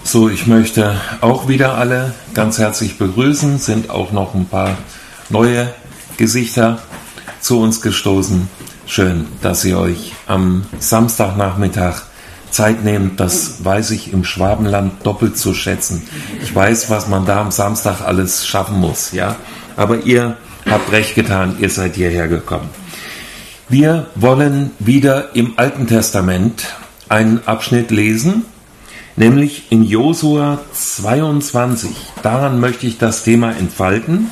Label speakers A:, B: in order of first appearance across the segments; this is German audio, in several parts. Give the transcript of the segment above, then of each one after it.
A: So, ich möchte auch wieder alle ganz herzlich begrüßen. Sind auch noch ein paar neue Gesichter zu uns gestoßen. Schön, dass ihr euch am Samstagnachmittag Zeit nehmt. Das weiß ich im Schwabenland doppelt zu schätzen. Ich weiß, was man da am Samstag alles schaffen muss, ja. Aber ihr habt recht getan, ihr seid hierher gekommen. Wir wollen wieder im Alten Testament einen Abschnitt lesen, nämlich in Josua 22. Daran möchte ich das Thema entfalten.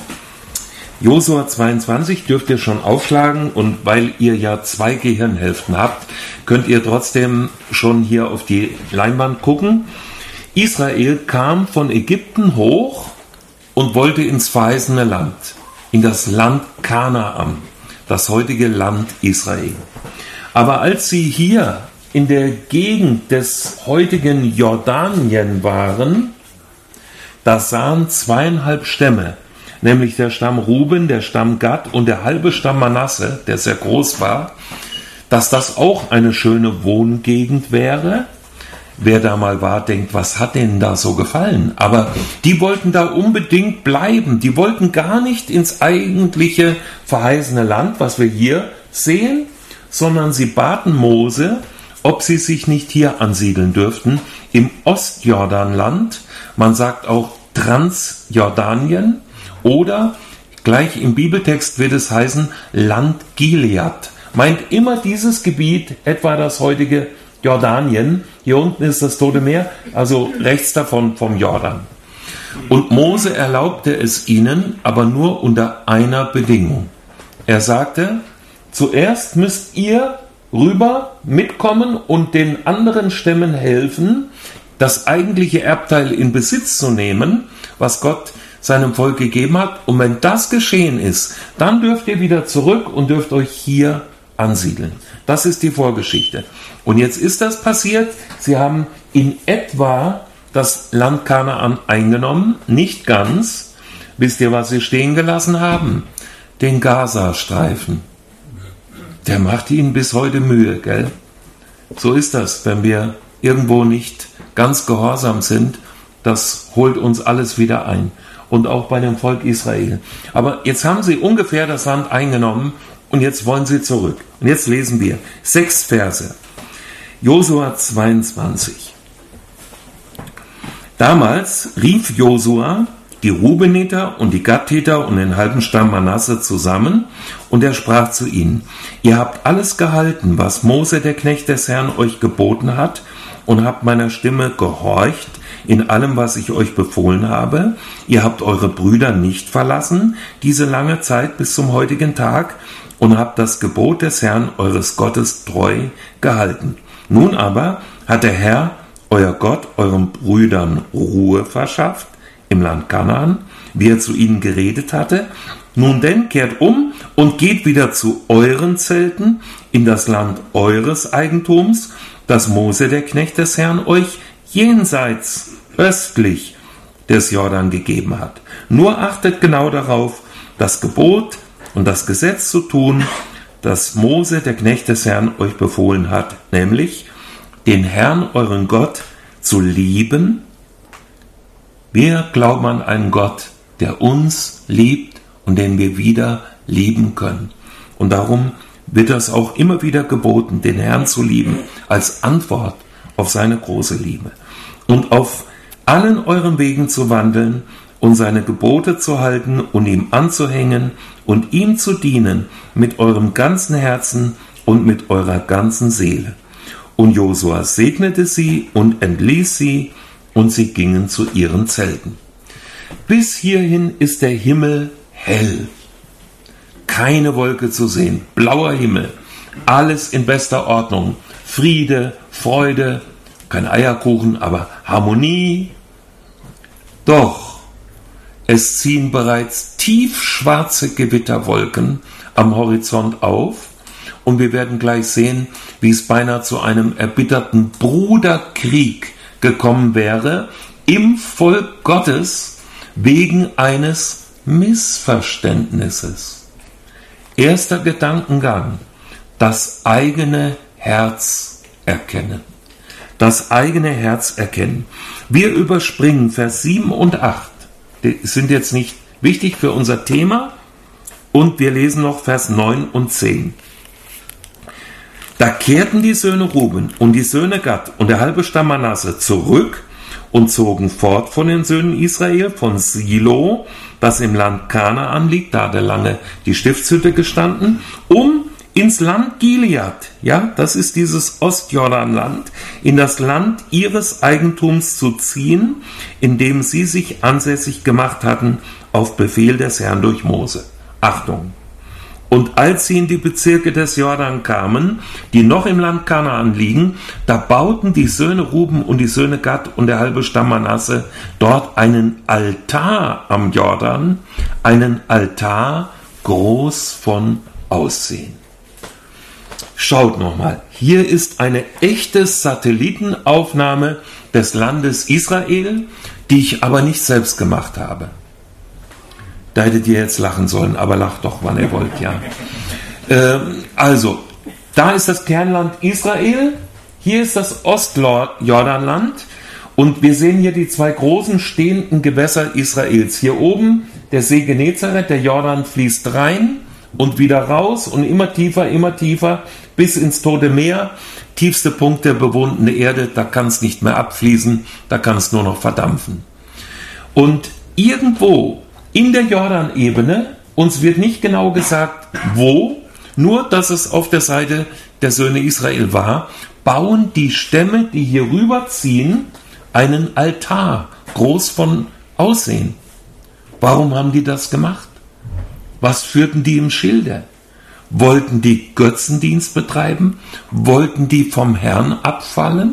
A: Josua 22 dürft ihr schon aufschlagen, und weil ihr ja 2 Gehirnhälften habt, könnt ihr trotzdem schon hier auf die Leinwand gucken. Israel kam von Ägypten hoch und wollte ins verheißene Land, in das Land Kanaan, das heutige Land Israel. Aber als sie hier in der Gegend des heutigen Jordanien waren, da sahen 2,5 Stämme, nämlich der Stamm Ruben, der Stamm Gad und der halbe Stamm Manasse, der sehr groß war, dass das auch eine schöne Wohngegend wäre. Wer da mal war, denkt, was hat denen da so gefallen? Aber die wollten da unbedingt bleiben. Die wollten gar nicht ins eigentliche verheißene Land, was wir hier sehen, sondern sie baten Mose, ob sie sich nicht hier ansiedeln dürften, im Ostjordanland. Man sagt auch Transjordanien. Oder gleich im Bibeltext wird es heißen Land Gilead. Meint immer dieses Gebiet, etwa das heutige Jordanien. Hier unten ist das Tote Meer, also rechts davon vom Jordan. Und Mose erlaubte es ihnen, aber nur unter einer Bedingung. Er sagte, zuerst müsst ihr rüber mitkommen und den anderen Stämmen helfen, das eigentliche Erbteil in Besitz zu nehmen, was Gott seinem Volk gegeben hat. Und wenn das geschehen ist, dann dürft ihr wieder zurück und dürft euch hier ansiedeln. Das ist die Vorgeschichte. Und jetzt ist das passiert. Sie haben in etwa das Land Kanaan eingenommen, nicht ganz. Wisst ihr, was sie stehen gelassen haben? Den Gazastreifen. Der macht ihnen bis heute Mühe, gell? So ist das, wenn wir irgendwo nicht ganz gehorsam sind. Das holt uns alles wieder ein. Und auch bei dem Volk Israel. Aber jetzt haben sie ungefähr das Land eingenommen und jetzt wollen sie zurück. Und jetzt lesen wir 6 Verse. Josua 22. Damals rief Josua die Rubeniter und die Gaditer und den halben Stamm Manasse zusammen, und er sprach zu ihnen: Ihr habt alles gehalten, was Mose, der Knecht des Herrn, euch geboten hat, und habt meiner Stimme gehorcht in allem, was ich euch befohlen habe. Ihr habt eure Brüder nicht verlassen, diese lange Zeit bis zum heutigen Tag, und habt das Gebot des Herrn, eures Gottes, treu gehalten. Nun aber hat der Herr, euer Gott, euren Brüdern Ruhe verschafft im Land Kanaan, wie er zu ihnen geredet hatte. Nun denn, kehrt um und geht wieder zu euren Zelten in das Land eures Eigentums, das Mose, der Knecht des Herrn, euch jenseits, östlich des Jordan gegeben hat. Nur achtet genau darauf, das Gebot und das Gesetz zu tun, das Mose, der Knecht des Herrn, euch befohlen hat, nämlich den Herrn, euren Gott, zu lieben. Wir glauben an einen Gott, der uns liebt und den wir wieder lieben können. Und darum wird das auch immer wieder geboten, den Herrn zu lieben, als Antwort auf seine große Liebe. Und auf allen euren Wegen zu wandeln und seine Gebote zu halten und ihm anzuhängen und ihm zu dienen mit eurem ganzen Herzen und mit eurer ganzen Seele. Und Josua segnete sie und entließ sie, und sie gingen zu ihren Zelten. Bis hierhin ist der Himmel hell. Keine Wolke zu sehen, blauer Himmel, alles in bester Ordnung, Friede, Freude, kein Eierkuchen, aber Harmonie. Doch es ziehen bereits tiefschwarze Gewitterwolken am Horizont auf, und wir werden gleich sehen, wie es beinahe zu einem erbitterten Bruderkrieg gekommen wäre im Volk Gottes wegen eines Missverständnisses. Erster Gedankengang: das eigene Herz erkennen. das eigene Herz erkennen. Wir überspringen Vers 7 und 8. Die sind jetzt nicht wichtig für unser Thema. Und wir lesen noch Vers 9 und 10. Da kehrten die Söhne Ruben und die Söhne Gad und der halbe Stamm Manasse zurück und zogen fort von den Söhnen Israel, von Silo, das im Land Kanaan liegt, da hatte lange die Stiftshütte gestanden, um ins Land Gilead, ja, das ist dieses Ostjordanland, in das Land ihres Eigentums zu ziehen, in dem sie sich ansässig gemacht hatten, auf Befehl des Herrn durch Mose. Achtung! Und als sie in die Bezirke des Jordan kamen, die noch im Land Kanaan liegen, da bauten die Söhne Ruben und die Söhne Gad und der halbe Stamm Manasse dort einen Altar am Jordan, einen Altar groß von Aussehen. Schaut nochmal, hier ist eine echte Satellitenaufnahme des Landes Israel, die ich aber nicht selbst gemacht habe. Da hättet ihr jetzt lachen sollen, aber lacht doch, wann ihr wollt, ja. Also, da ist das Kernland Israel, hier ist das Ostjordanland und wir sehen hier die zwei großen stehenden Gewässer Israels. Hier oben der See Genezareth, der Jordan fließt rein und wieder raus und immer tiefer, bis ins Tote Meer. Tiefste Punkt der bewohnten Erde, da kann es nicht mehr abfließen, da kann es nur noch verdampfen. Und irgendwo in der Jordanebene, uns wird nicht genau gesagt, wo, nur dass es auf der Seite der Söhne Israel war, bauen die Stämme, die hier rüberziehen, einen Altar, groß von Aussehen. Warum haben die das gemacht? Was führten die im Schilde? Wollten die Götzendienst betreiben? Wollten die vom Herrn abfallen?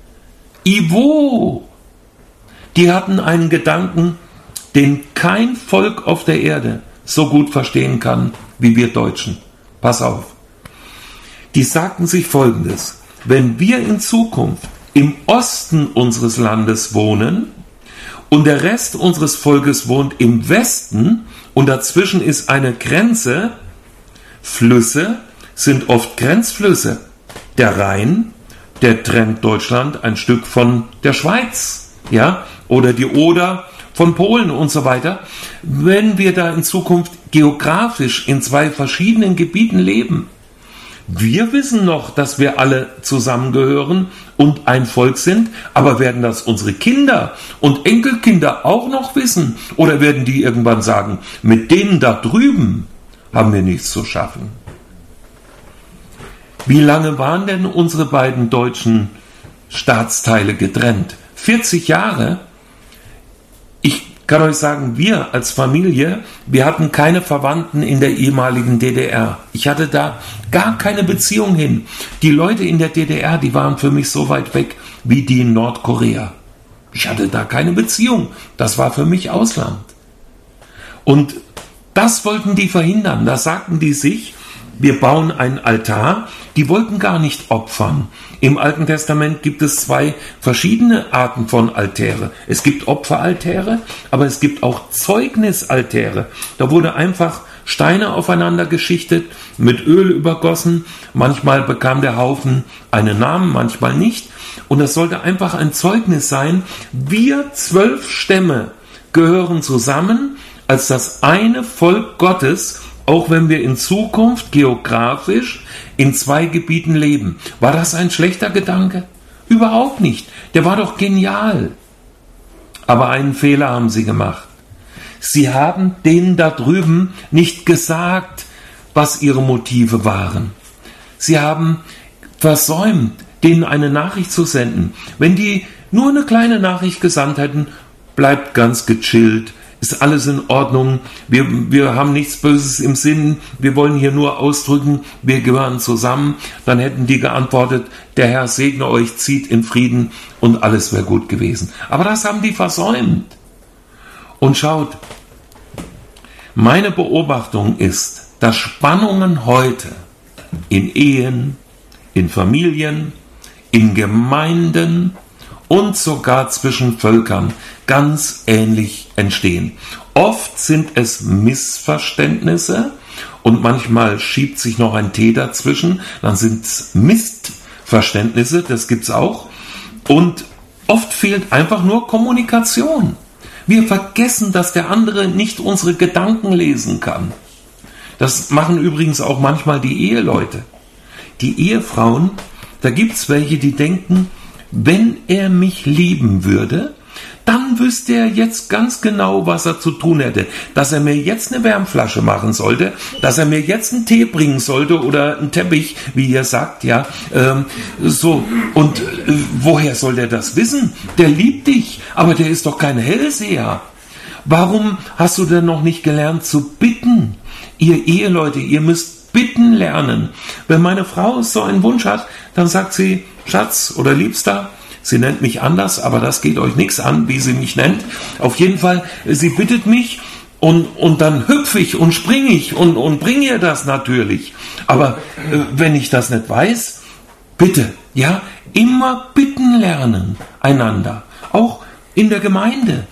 A: Ivo! Die hatten einen Gedanken, den kein Volk auf der Erde so gut verstehen kann, wie wir Deutschen. Pass auf. Die sagten sich Folgendes: Wenn wir in Zukunft im Osten unseres Landes wohnen und der Rest unseres Volkes wohnt im Westen und dazwischen ist eine Grenze, Flüsse sind oft Grenzflüsse. Der Rhein, der trennt Deutschland ein Stück von der Schweiz, ja, oder die Oder von Polen und so weiter. Wenn wir da in Zukunft geografisch in zwei verschiedenen Gebieten leben, wir wissen noch, dass wir alle zusammengehören und ein Volk sind, aber werden das unsere Kinder und Enkelkinder auch noch wissen? Oder werden die irgendwann sagen, mit denen da drüben haben wir nichts zu schaffen? Wie lange waren denn unsere beiden deutschen Staatsteile getrennt? 40 Jahre? Ich kann euch sagen, wir als Familie, wir hatten keine Verwandten in der ehemaligen DDR. Ich hatte da gar keine Beziehung hin. Die Leute in der DDR, die waren für mich so weit weg wie die in Nordkorea. Ich hatte da keine Beziehung. Das war für mich Ausland. Und das wollten die verhindern. Da sagten die sich, wir bauen einen Altar. Die wollten gar nicht opfern. Im Alten Testament gibt es zwei verschiedene Arten von Altäre. Es gibt Opferaltäre, aber es gibt auch Zeugnisaltäre. Da wurde einfach Steine aufeinander geschichtet, mit Öl übergossen. Manchmal bekam der Haufen einen Namen, manchmal nicht. Und das sollte einfach ein Zeugnis sein. Wir 12 Stämme gehören zusammen als das eine Volk Gottes, auch wenn wir in Zukunft geografisch in zwei Gebieten leben. War das ein schlechter Gedanke? Überhaupt nicht. Der war doch genial. Aber einen Fehler haben sie gemacht. Sie haben denen da drüben nicht gesagt, was ihre Motive waren. Sie haben versäumt, denen eine Nachricht zu senden. Wenn die nur eine kleine Nachricht gesandt hätten, bleibt ganz gechillt, ist alles in Ordnung, wir haben nichts Böses im Sinn, wir wollen hier nur ausdrücken, wir gehören zusammen, dann hätten die geantwortet, der Herr segne euch, zieht in Frieden und alles wäre gut gewesen. Aber das haben die versäumt. Und schaut, meine Beobachtung ist, dass Spannungen heute in Ehen, in Familien, in Gemeinden und sogar zwischen Völkern ganz ähnlich entstehen. Oft sind es Missverständnisse und manchmal schiebt sich noch ein T dazwischen, dann sind es Missverständnisse, das gibt's auch. Und oft fehlt einfach nur Kommunikation. Wir vergessen, dass der andere nicht unsere Gedanken lesen kann. Das machen übrigens auch manchmal die Eheleute. Die Ehefrauen, da gibt es welche, die denken, wenn er mich lieben würde, dann wüsste er jetzt ganz genau, was er zu tun hätte. Dass er mir jetzt eine Wärmflasche machen sollte, dass er mir jetzt einen Tee bringen sollte oder einen Teppich, wie ihr sagt, ja. So. Und woher soll der das wissen? Der liebt dich, aber der ist doch kein Hellseher. Warum hast du denn noch nicht gelernt zu bitten? Ihr Eheleute, ihr müsst bitten lernen. Wenn meine Frau so einen Wunsch hat, dann sagt sie, Schatz oder Liebster, sie nennt mich anders, aber das geht euch nichts an, wie sie mich nennt. Auf jeden Fall, sie bittet mich und dann hüpfe ich und springe ich und bringe ihr das natürlich. Aber wenn ich das nicht weiß, bitte, ja, immer bitten lernen einander. Auch in der Gemeinde.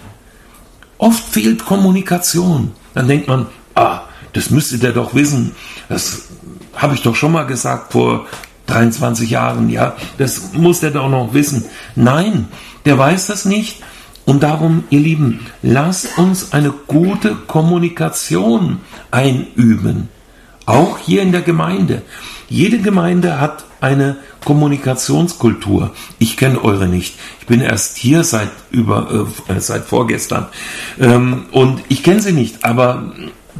A: Oft fehlt Kommunikation. Dann denkt man, das müsste der doch wissen. Das habe ich doch schon mal gesagt vor 23 Jahren, ja, das muss der doch noch wissen. Nein, der weiß das nicht. Und darum, ihr Lieben, lasst uns eine gute Kommunikation einüben. Auch hier in der Gemeinde. Jede Gemeinde hat eine Kommunikationskultur. Ich kenne eure nicht. Ich bin erst hier seit vorgestern. Und ich kenne sie nicht, aber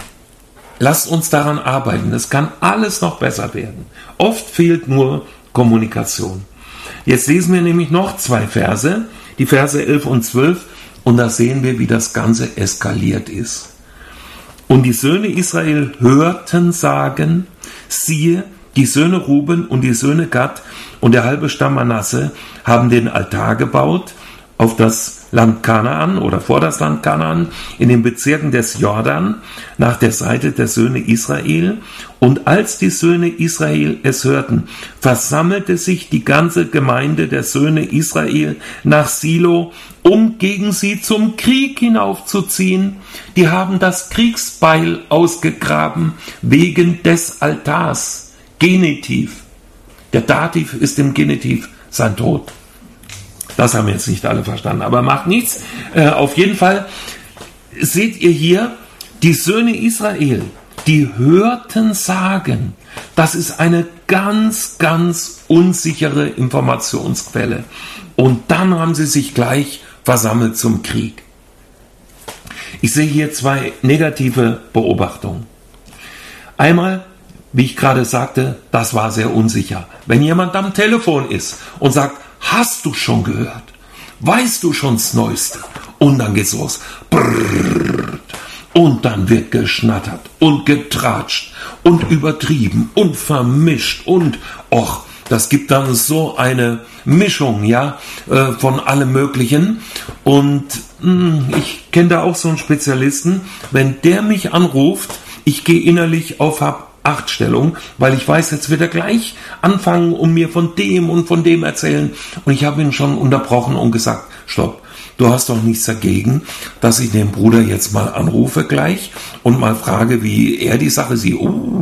A: lasst uns daran arbeiten. Es kann alles noch besser werden. Oft fehlt nur Kommunikation. Jetzt lesen wir nämlich noch 2 Verse, die Verse 11 und 12, und da sehen wir, wie das Ganze eskaliert ist. Und die Söhne Israel hörten sagen, siehe, die Söhne Ruben und die Söhne Gad und der halbe Stamm Manasse haben den Altar gebaut auf das Land Kanaan oder vor das Land Kanaan in den Bezirken des Jordan nach der Seite der Söhne Israel. Und als die Söhne Israel es hörten, versammelte sich die ganze Gemeinde der Söhne Israel nach Silo, um gegen sie zum Krieg hinaufzuziehen. Die haben das Kriegsbeil ausgegraben wegen des Altars. Genitiv. Der Dativ ist im Genitiv sein Tod. Das haben jetzt nicht alle verstanden, aber macht nichts. Auf jeden Fall seht ihr hier, die Söhne Israel, die hörten sagen, das ist eine ganz, ganz unsichere Informationsquelle. Und dann haben sie sich gleich versammelt zum Krieg. Ich sehe hier 2 negative Beobachtungen. Einmal, wie ich gerade sagte, das war sehr unsicher. Wenn jemand am Telefon ist und sagt, hast du schon gehört? Weißt du schon das Neueste? Und dann geht's los. Brrrt. Und dann wird geschnattert und getratscht und übertrieben und vermischt und das gibt dann so eine Mischung, ja, von allem Möglichen. Und ich kenne da auch so einen Spezialisten. Wenn der mich anruft, ich gehe innerlich auf Hab-Acht-Stellung, weil ich weiß, jetzt wird er gleich anfangen und mir von dem und von dem erzählen. Und ich habe ihn schon unterbrochen und gesagt, stopp, du hast doch nichts dagegen, dass ich den Bruder jetzt mal anrufe gleich und mal frage, wie er die Sache sieht.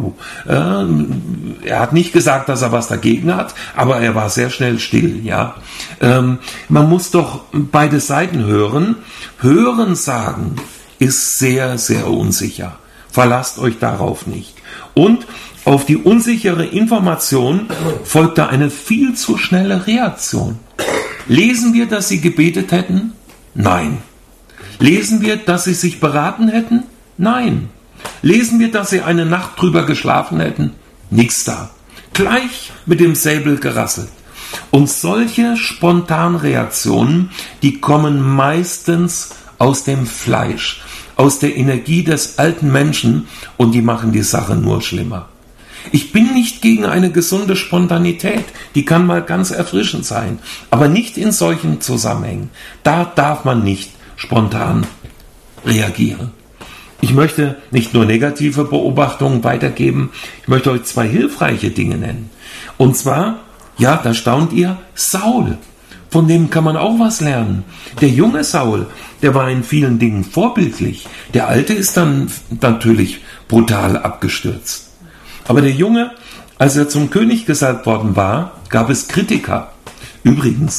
A: Er hat nicht gesagt, dass er was dagegen hat, aber er war sehr schnell still, ja. Man muss doch beide Seiten hören. Hören sagen ist sehr, sehr unsicher. Verlasst euch darauf nicht. Und auf die unsichere Information folgt da eine viel zu schnelle Reaktion. Lesen wir, dass sie gebetet hätten? Nein. Lesen wir, dass sie sich beraten hätten? Nein. Lesen wir, dass sie eine Nacht drüber geschlafen hätten? Nichts da. Gleich mit dem Säbel gerasselt. Und solche Spontanreaktionen, die kommen meistens aus dem Fleisch, aus der Energie des alten Menschen, und die machen die Sache nur schlimmer. Ich bin nicht gegen eine gesunde Spontanität, die kann mal ganz erfrischend sein, aber nicht in solchen Zusammenhängen. Da darf man nicht spontan reagieren. Ich möchte nicht nur negative Beobachtungen weitergeben, ich möchte euch 2 hilfreiche Dinge nennen. Und zwar, ja, da staunt ihr, Saul. Von dem kann man auch was lernen. Der junge Saul, der war in vielen Dingen vorbildlich. Der alte ist dann natürlich brutal abgestürzt. Aber der Junge, als er zum König gesalbt worden war, gab es Kritiker. Übrigens,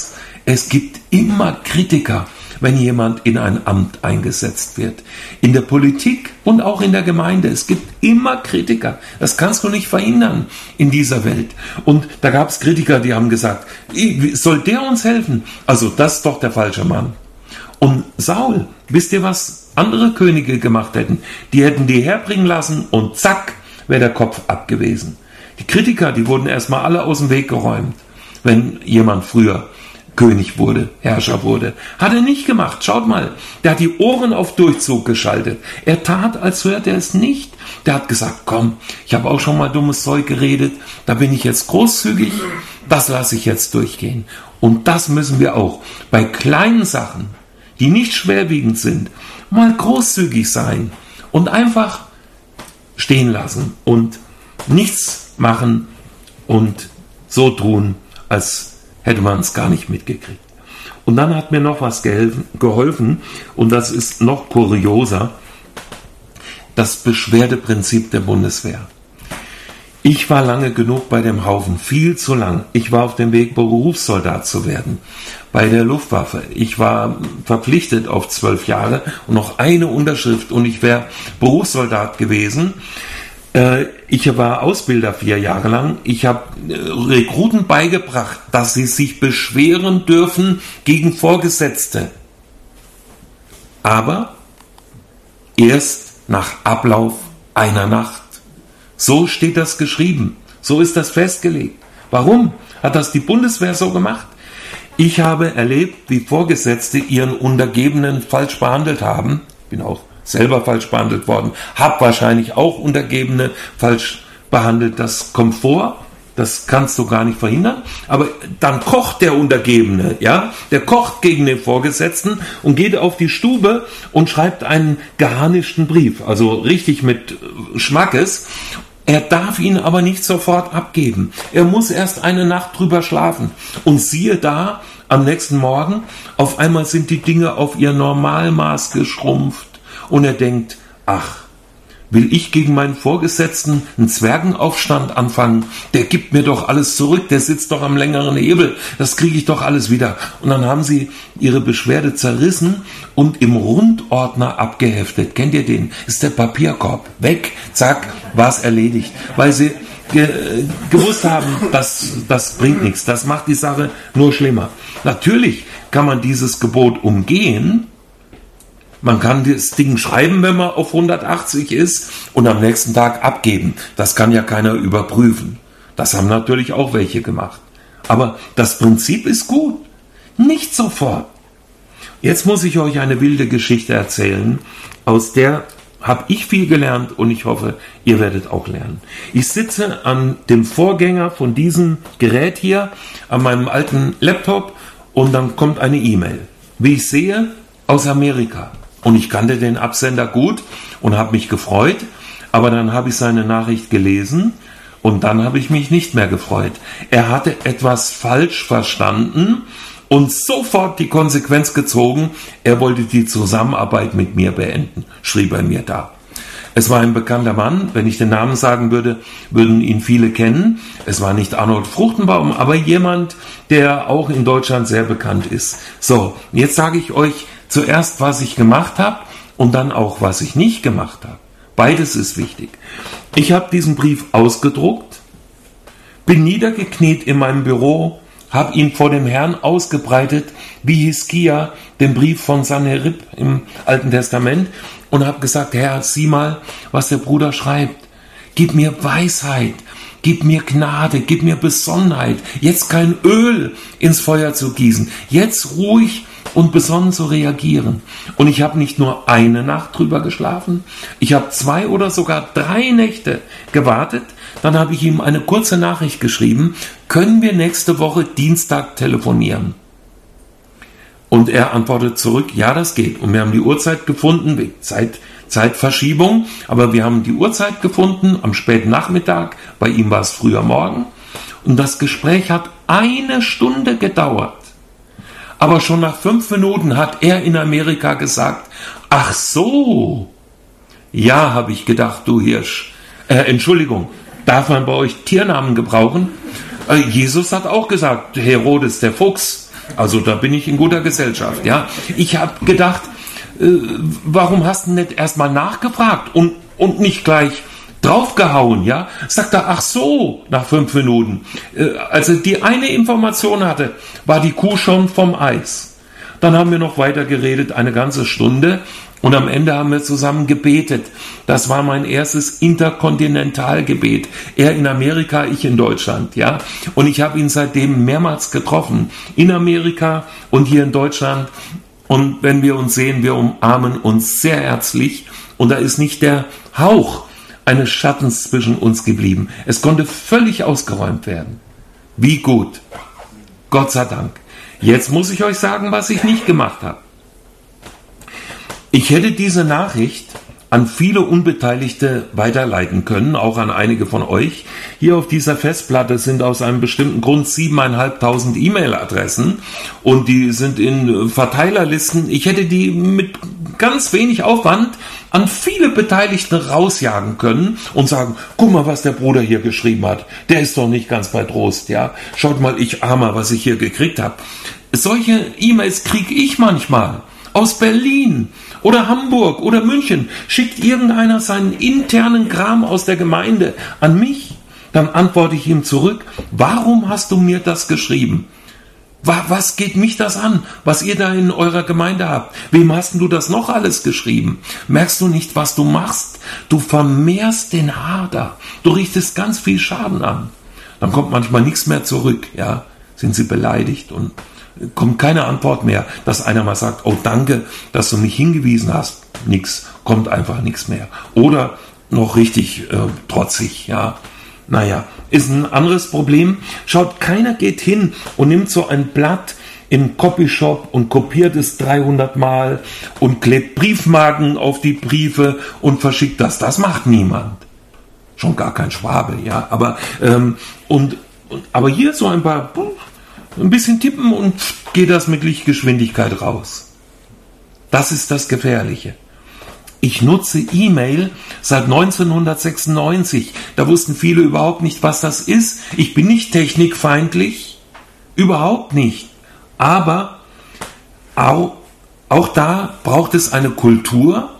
A: Es gibt immer Kritiker, wenn jemand in ein Amt eingesetzt wird. In der Politik und auch in der Gemeinde. Es gibt immer Kritiker. Das kannst du nicht verhindern in dieser Welt. Und da gab es Kritiker, die haben gesagt, soll der uns helfen? Also das ist doch der falsche Mann. Und Saul, wisst ihr, was andere Könige gemacht hätten? Die hätten die herbringen lassen und zack, wäre der Kopf ab gewesen. Die Kritiker, die wurden erstmal alle aus dem Weg geräumt, wenn jemand früher König wurde, Herrscher wurde. Hat er nicht gemacht. Schaut mal, der hat die Ohren auf Durchzug geschaltet. Er tat, als hörte er es nicht. Der hat gesagt, komm, ich habe auch schon mal dummes Zeug geredet, da bin ich jetzt großzügig, das lasse ich jetzt durchgehen. Und das müssen wir auch bei kleinen Sachen, die nicht schwerwiegend sind, mal großzügig sein und einfach stehen lassen und nichts machen und so tun, als hätte man es gar nicht mitgekriegt. Und dann hat mir noch was geholfen, und das ist noch kurioser, das Beschwerdeprinzip der Bundeswehr. Ich war lange genug bei dem Haufen, viel zu lang. Ich war auf dem Weg, Berufssoldat zu werden bei der Luftwaffe. Ich war verpflichtet auf 12 Jahre und noch eine Unterschrift und ich wäre Berufssoldat gewesen. Ich war Ausbilder 4 Jahre lang. Ich habe Rekruten beigebracht, dass sie sich beschweren dürfen gegen Vorgesetzte. Aber erst nach Ablauf einer Nacht. So steht das geschrieben. So ist das festgelegt. Warum hat das die Bundeswehr so gemacht? Ich habe erlebt, wie Vorgesetzte ihren Untergebenen falsch behandelt haben. Bin auch selber falsch behandelt worden, habe wahrscheinlich auch Untergebene falsch behandelt. Das kommt vor, das kannst du gar nicht verhindern. Aber dann kocht der Untergebene, ja, der kocht gegen den Vorgesetzten und geht auf die Stube und schreibt einen geharnischten Brief, also richtig mit Schmackes. Er darf ihn aber nicht sofort abgeben. Er muss erst eine Nacht drüber schlafen. Und siehe da, am nächsten Morgen, auf einmal sind die Dinge auf ihr Normalmaß geschrumpft. Und er denkt, ach, will ich gegen meinen Vorgesetzten einen Zwergenaufstand anfangen? Der gibt mir doch alles zurück, der sitzt doch am längeren Hebel, das kriege ich doch alles wieder. Und dann haben sie ihre Beschwerde zerrissen und im Rundordner abgeheftet. Kennt ihr den? Ist der Papierkorb. Weg, zack, war's erledigt. Weil sie gewusst haben, das bringt nichts, das macht die Sache nur schlimmer. Natürlich kann man dieses Gebot umgehen. Man kann das Ding schreiben, wenn man auf 180 ist und am nächsten Tag abgeben. Das kann ja keiner überprüfen. Das haben natürlich auch welche gemacht. Aber das Prinzip ist gut. Nicht sofort. Jetzt muss ich euch eine wilde Geschichte erzählen, aus der habe ich viel gelernt und ich hoffe, ihr werdet auch lernen. Ich sitze an dem Vorgänger von diesem Gerät hier, an meinem alten Laptop, und dann kommt eine E-Mail. Wie ich sehe, aus Amerika. Und ich kannte den Absender gut und habe mich gefreut, aber dann habe ich seine Nachricht gelesen und dann habe ich mich nicht mehr gefreut. Er hatte etwas falsch verstanden und sofort die Konsequenz gezogen. Er wollte die Zusammenarbeit mit mir beenden, schrieb er mir da. Es war ein bekannter Mann, wenn ich den Namen sagen würde, würden ihn viele kennen. Es war nicht Arnold Fruchtenbaum, aber jemand, der auch in Deutschland sehr bekannt ist. So, jetzt sage ich euch zuerst, was ich gemacht habe und dann auch, was ich nicht gemacht habe. Beides ist wichtig. Ich habe diesen Brief ausgedruckt, bin niedergekniet in meinem Büro, habe ihn vor dem Herrn ausgebreitet, wie Hiskia, den Brief von Sanherib im Alten Testament, und habe gesagt, Herr, sieh mal, was der Bruder schreibt. Gib mir Weisheit, gib mir Gnade, gib mir Besonnenheit, jetzt kein Öl ins Feuer zu gießen, jetzt ruhig und besonnen zu reagieren. Und ich habe nicht nur eine Nacht drüber geschlafen, ich habe 2 oder sogar 3 Nächte gewartet. Dann habe ich ihm eine kurze Nachricht geschrieben, können wir nächste Woche Dienstag telefonieren? Und er antwortet zurück, ja, das geht. Und wir haben die Uhrzeit gefunden, wegen Zeitverschiebung, aber wir haben die Uhrzeit gefunden am späten Nachmittag, bei ihm war es früher Morgen. Und das Gespräch hat 1 Stunde gedauert. Aber schon nach 5 Minuten hat er in Amerika gesagt, ach so, ja, habe ich gedacht, du Hirsch. Entschuldigung, darf man bei euch Tiernamen gebrauchen? Jesus hat auch gesagt, Herodes der Fuchs. Also da bin ich in guter Gesellschaft, ja. Ich habe gedacht, warum hast du nicht erstmal nachgefragt und nicht gleich draufgehauen, ja? Sagt er, ach so, nach 5 Minuten. Als er die eine Information hatte, war die Kuh schon vom Eis. Dann haben wir noch weiter geredet, eine ganze Stunde. Und am Ende haben wir zusammen gebetet. Das war mein erstes Interkontinentalgebet. Er in Amerika, ich in Deutschland, ja. Und ich habe ihn seitdem mehrmals getroffen. In Amerika und hier in Deutschland. Und wenn wir uns sehen, wir umarmen uns sehr herzlich. Und da ist nicht der Hauch eines Schattens zwischen uns geblieben. Es konnte völlig ausgeräumt werden. Wie gut. Gott sei Dank. Jetzt muss ich euch sagen, was ich nicht gemacht habe. Ich hätte diese Nachricht an viele Unbeteiligte weiterleiten können, auch an einige von euch. Hier auf dieser Festplatte sind aus einem bestimmten Grund 7.500 E-Mail-Adressen und die sind in Verteilerlisten. Ich hätte die mit ganz wenig Aufwand an viele Beteiligte rausjagen können und sagen, guck mal, was der Bruder hier geschrieben hat. Der ist doch nicht ganz bei Trost, ja. Schaut mal, ich Armer, was ich hier gekriegt habe. Solche E-Mails kriege ich manchmal aus Berlin oder Hamburg oder München. Schickt irgendeiner seinen internen Kram aus der Gemeinde an mich, dann antworte ich ihm zurück, warum hast du mir das geschrieben? Was geht mich das an, was ihr da in eurer Gemeinde habt? Wem hast du das noch alles geschrieben? Merkst du nicht, was du machst? Du vermehrst den Hader. Du richtest ganz viel Schaden an. Dann kommt manchmal nichts mehr zurück, ja? Sind sie beleidigt und kommt keine Antwort mehr, dass einer mal sagt, oh danke, dass du mich hingewiesen hast. Nix, kommt einfach nichts mehr. Oder noch richtig trotzig, ja. Naja, ist ein anderes Problem. Schaut, keiner geht hin und nimmt so ein Blatt im Copyshop und kopiert es 300 Mal und klebt Briefmarken auf die Briefe und verschickt das. Das macht niemand. Schon gar kein Schwabe, ja. Aber hier so ein bisschen tippen und geht das mit Lichtgeschwindigkeit raus. Das ist das Gefährliche. Ich nutze E-Mail seit 1996. Da wussten viele überhaupt nicht, was das ist. Ich bin nicht technikfeindlich, überhaupt nicht. Aber auch da braucht es eine Kultur.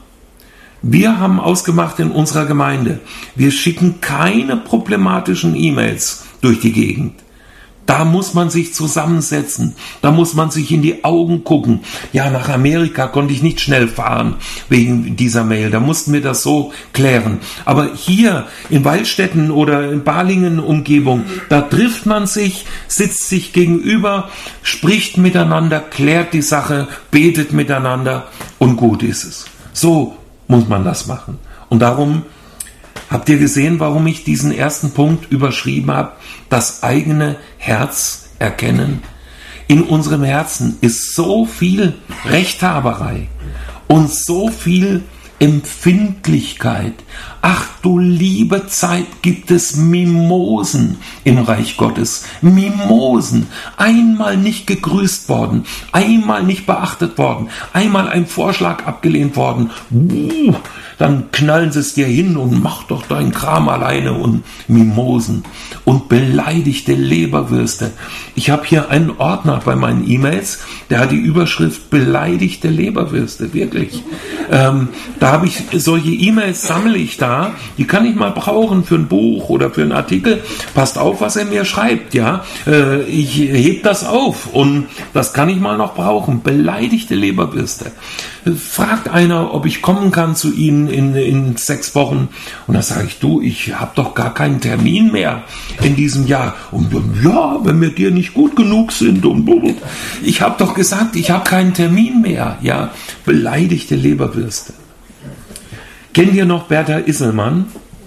A: Wir haben ausgemacht in unserer Gemeinde, wir schicken keine problematischen E-Mails durch die Gegend. Da muss man sich zusammensetzen, da muss man sich in die Augen gucken. Ja, nach Amerika konnte ich nicht schnell fahren wegen dieser Mail, da mussten wir das so klären. Aber hier in Waldstätten oder in Balingen Umgebung, da trifft man sich, sitzt sich gegenüber, spricht miteinander, klärt die Sache, betet miteinander und gut ist es. So muss man das machen. Und darum habt ihr gesehen, warum ich diesen ersten Punkt überschrieben habe? Das eigene Herz erkennen. In unserem Herzen ist so viel Rechthaberei und so viel Empfindlichkeit. Ach du liebe Zeit, gibt es Mimosen im Reich Gottes. Mimosen. Einmal nicht gegrüßt worden, einmal nicht beachtet worden, einmal ein Vorschlag abgelehnt worden. Dann knallen sie es dir hin und mach doch deinen Kram alleine und Mimosen und beleidigte Leberwürste. Ich habe hier einen Ordner bei meinen E-Mails, der hat die Überschrift beleidigte Leberwürste, wirklich. Da habe ich solche E-Mails, sammle ich da, die kann ich mal brauchen für ein Buch oder für einen Artikel. Passt auf, was er mir schreibt, ja. Ich heb das auf und das kann ich mal noch brauchen. Beleidigte Leberwürste. Fragt einer, ob ich kommen kann zu Ihnen in 6 Wochen. Und dann sage ich, du, ich habe doch gar keinen Termin mehr in diesem Jahr. Und ja, wenn wir dir nicht gut genug sind. Und ich habe doch gesagt, ich habe keinen Termin mehr. Ja, beleidigte Leberwürste. Kennt ihr noch Bertha Isselmann?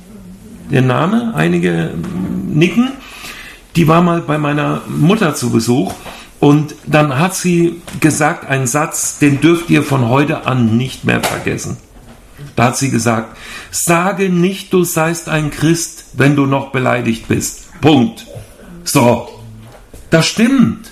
A: Der Name? Einige nicken. Die war mal bei meiner Mutter zu Besuch. Und dann hat sie gesagt, einen Satz, den dürft ihr von heute an nicht mehr vergessen. Da hat sie gesagt, sage nicht, du seist ein Christ, wenn du noch beleidigt bist. Punkt. So, das stimmt.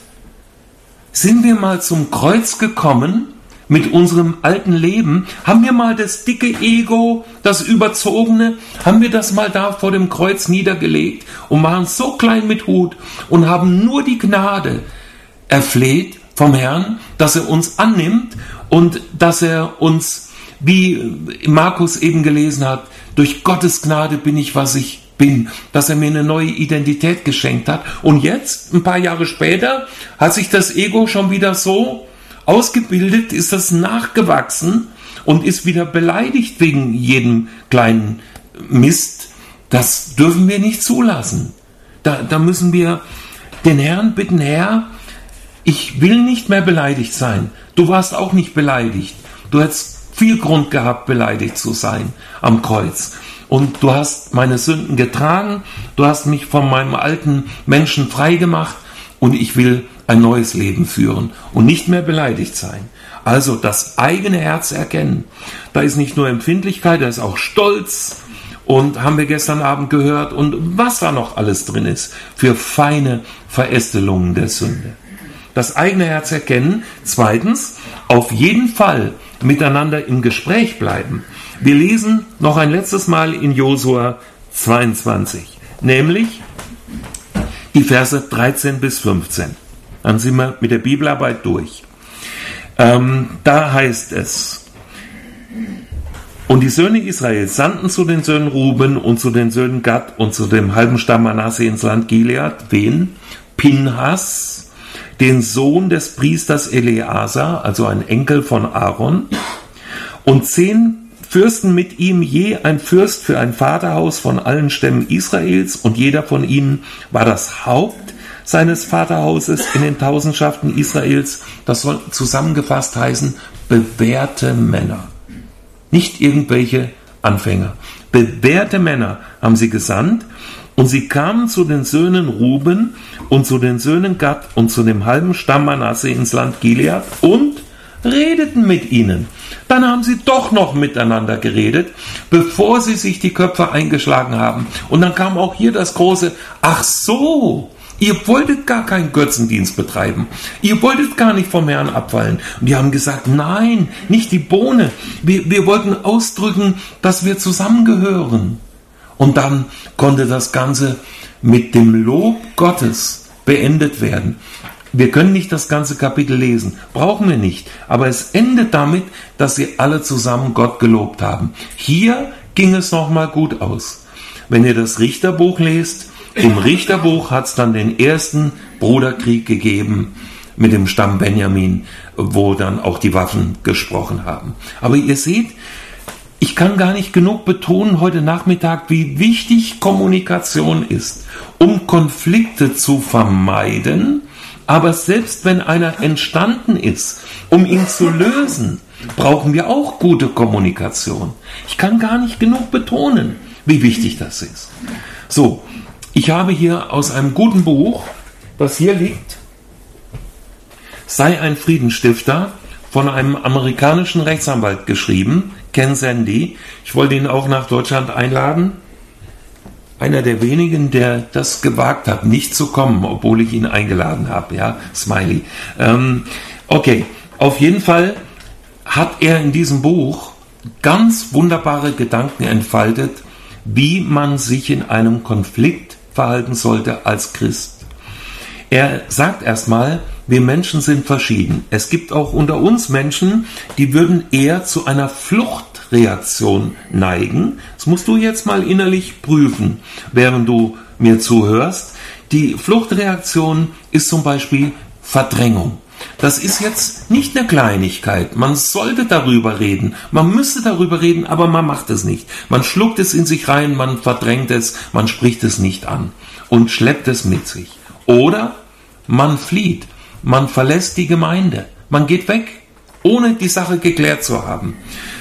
A: Sind wir mal zum Kreuz gekommen mit unserem alten Leben? Haben wir mal das dicke Ego, das Überzogene, haben wir das mal da vor dem Kreuz niedergelegt und waren so klein mit Hut und haben nur die Gnade erfleht vom Herrn, dass er uns annimmt und dass er uns, wie Markus eben gelesen hat, durch Gottes Gnade bin ich, was ich bin, dass er mir eine neue Identität geschenkt hat. Und jetzt, ein paar Jahre später, hat sich das Ego schon wieder so ausgebildet, ist das nachgewachsen und ist wieder beleidigt wegen jedem kleinen Mist. Das dürfen wir nicht zulassen. Da müssen wir den Herrn bitten, Herr, ich will nicht mehr beleidigt sein. Du warst auch nicht beleidigt. Du hättest viel Grund gehabt, beleidigt zu sein am Kreuz. Und du hast meine Sünden getragen, du hast mich von meinem alten Menschen frei gemacht und ich will ein neues Leben führen und nicht mehr beleidigt sein. Also das eigene Herz erkennen. Da ist nicht nur Empfindlichkeit, da ist auch Stolz und haben wir gestern Abend gehört und was da noch alles drin ist für feine Verästelungen der Sünde. Das eigene Herz erkennen. Zweitens, auf jeden Fall miteinander im Gespräch bleiben. Wir lesen noch ein letztes Mal in Josua 22, nämlich die Verse 13 bis 15. Dann sind wir mit der Bibelarbeit durch. Da heißt es, und die Söhne Israels sandten zu den Söhnen Ruben und zu den Söhnen Gad und zu dem halben Stamm Manasse ins Land Gilead, wen? Pinhas, den Sohn des Priesters Eleazar, also ein Enkel von Aaron, und 10 Fürsten mit ihm, je ein Fürst für ein Vaterhaus von allen Stämmen Israels, und jeder von ihnen war das Haupt seines Vaterhauses in den Tausendschaften Israels. Das soll zusammengefasst heißen, bewährte Männer. Nicht irgendwelche Anfänger. Bewährte Männer haben sie gesandt, und sie kamen zu den Söhnen Ruben und zu den Söhnen Gad und zu dem halben Stamm Manasse ins Land Gilead und redeten mit ihnen. Dann haben sie doch noch miteinander geredet, bevor sie sich die Köpfe eingeschlagen haben. Und dann kam auch hier das große, ach so, ihr wolltet gar keinen Götzendienst betreiben. Ihr wolltet gar nicht vom Herrn abfallen. Und die haben gesagt, nein, nicht die Bohne. Wir wollten ausdrücken, dass wir zusammengehören. Und dann konnte das Ganze mit dem Lob Gottes beendet werden. Wir können nicht das ganze Kapitel lesen, brauchen wir nicht, aber es endet damit, dass sie alle zusammen Gott gelobt haben. Hier ging es nochmal gut aus. Wenn ihr das Richterbuch lest, im Richterbuch hat es dann den ersten Bruderkrieg gegeben mit dem Stamm Benjamin, wo dann auch die Waffen gesprochen haben. Aber ihr seht, ich kann gar nicht genug betonen heute Nachmittag, wie wichtig Kommunikation ist, um Konflikte zu vermeiden. Aber selbst wenn einer entstanden ist, um ihn zu lösen, brauchen wir auch gute Kommunikation. Ich kann gar nicht genug betonen, wie wichtig das ist. So, ich habe hier aus einem guten Buch, das hier liegt, Sei ein Friedensstifter, von einem amerikanischen Rechtsanwalt geschrieben, Ken Sande. Ich wollte ihn auch nach Deutschland einladen. Einer der wenigen, der das gewagt hat, nicht zu kommen, obwohl ich ihn eingeladen habe. Ja, Smiley. Okay, auf jeden Fall hat er in diesem Buch ganz wunderbare Gedanken entfaltet, wie man sich in einem Konflikt verhalten sollte als Christ. Er sagt erstmal, wir Menschen sind verschieden. Es gibt auch unter uns Menschen, die würden eher zu einer Fluchtreaktion neigen. Das musst du jetzt mal innerlich prüfen, während du mir zuhörst. Die Fluchtreaktion ist zum Beispiel Verdrängung. Das ist jetzt nicht eine Kleinigkeit. Man sollte darüber reden. Man müsste darüber reden, aber man macht es nicht. Man schluckt es in sich rein, man verdrängt es, man spricht es nicht an und schleppt es mit sich. Oder man flieht. Man verlässt die Gemeinde. Man geht weg, ohne die Sache geklärt zu haben.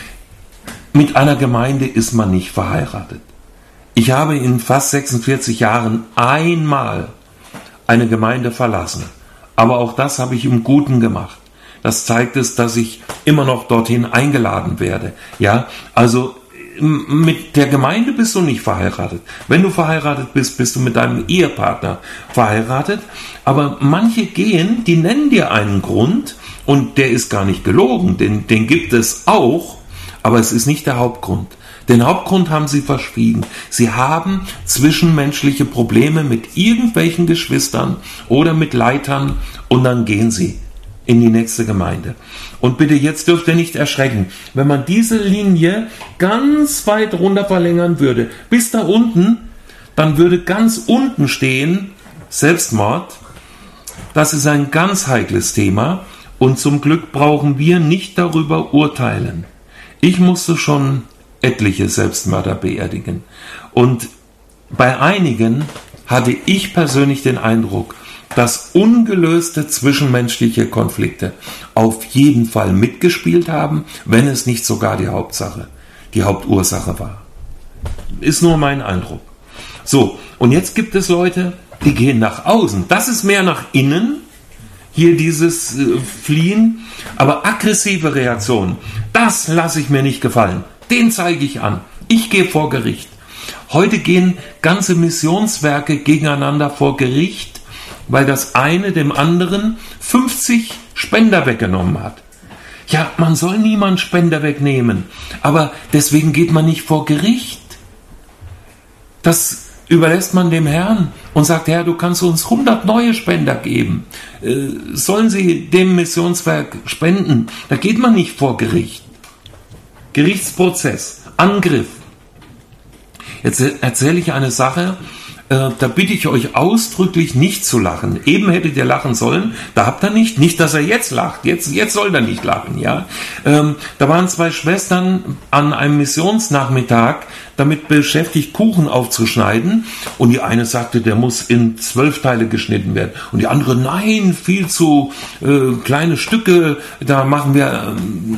A: Mit einer Gemeinde ist man nicht verheiratet. Ich habe in fast 46 Jahren einmal eine Gemeinde verlassen. Aber auch das habe ich im Guten gemacht. Das zeigt es, dass ich immer noch dorthin eingeladen werde. Ja, also mit der Gemeinde bist du nicht verheiratet. Wenn du verheiratet bist, bist du mit deinem Ehepartner verheiratet. Aber manche gehen, die nennen dir einen Grund und der ist gar nicht gelogen, den gibt es auch, aber es ist nicht der Hauptgrund. Den Hauptgrund haben sie verschwiegen. Sie haben zwischenmenschliche Probleme mit irgendwelchen Geschwistern oder mit Leitern und dann gehen sie. in die nächste Gemeinde. Und bitte, jetzt dürft ihr nicht erschrecken. Wenn man diese Linie ganz weit runter verlängern würde, bis da unten, dann würde ganz unten stehen, Selbstmord. Das ist ein ganz heikles Thema und zum Glück brauchen wir nicht darüber urteilen. Ich musste schon etliche Selbstmörder beerdigen. Und bei einigen hatte ich persönlich den Eindruck, dass ungelöste zwischenmenschliche Konflikte auf jeden Fall mitgespielt haben, wenn es nicht sogar die Hauptursache war. Ist nur mein Eindruck. So, und jetzt gibt es Leute, die gehen nach außen. Das ist mehr nach innen, hier dieses Fliehen, aber aggressive Reaktionen, das lasse ich mir nicht gefallen. Den zeige ich an. Ich gehe vor Gericht. Heute gehen ganze Missionswerke gegeneinander vor Gericht, weil das eine dem anderen 50 Spender weggenommen hat. Ja, man soll niemand Spender wegnehmen, aber deswegen geht man nicht vor Gericht. Das überlässt man dem Herrn und sagt, Herr, du kannst uns 100 neue Spender geben. Sollen sie dem Missionswerk spenden? Da geht man nicht vor Gericht. Gerichtsprozess, Angriff. Jetzt erzähle ich eine Sache, da bitte ich euch ausdrücklich nicht zu lachen. Eben hättet ihr lachen sollen, da habt ihr nicht. Nicht, dass er jetzt lacht. Jetzt soll er nicht lachen. Ja? Da waren 2 Schwestern an einem Missionsnachmittag damit beschäftigt, Kuchen aufzuschneiden. Und die eine sagte, der muss in 12 Teile geschnitten werden. Und die andere, nein, viel zu kleine Stücke, da machen wir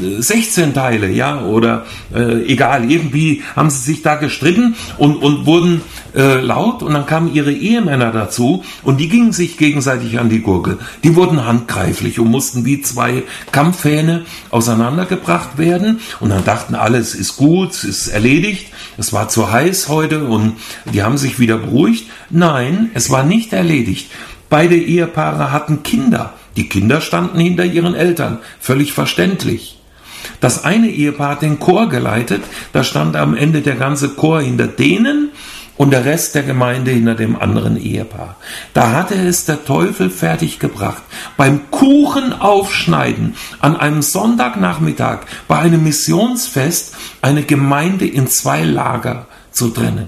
A: 16 Teile. Ja? Oder egal, irgendwie haben sie sich da gestritten und wurden laut. Und dann kamen ihre Ehemänner dazu und die gingen sich gegenseitig an die Gurgel. Die wurden handgreiflich und mussten wie 2 Kampfhähne auseinandergebracht werden. Und dann dachten alle, es ist gut, es ist erledigt. Es war zu heiß heute und die haben sich wieder beruhigt. Nein, es war nicht erledigt. Beide Ehepaare hatten Kinder. Die Kinder standen hinter ihren Eltern. Völlig verständlich. Das eine Ehepaar hat den Chor geleitet. Da stand am Ende der ganze Chor hinter denen und der Rest der Gemeinde hinter dem anderen Ehepaar. Da hatte es der Teufel fertiggebracht, beim Kuchen aufschneiden an einem Sonntagnachmittag bei einem Missionsfest eine Gemeinde in 2 Lager zu trennen.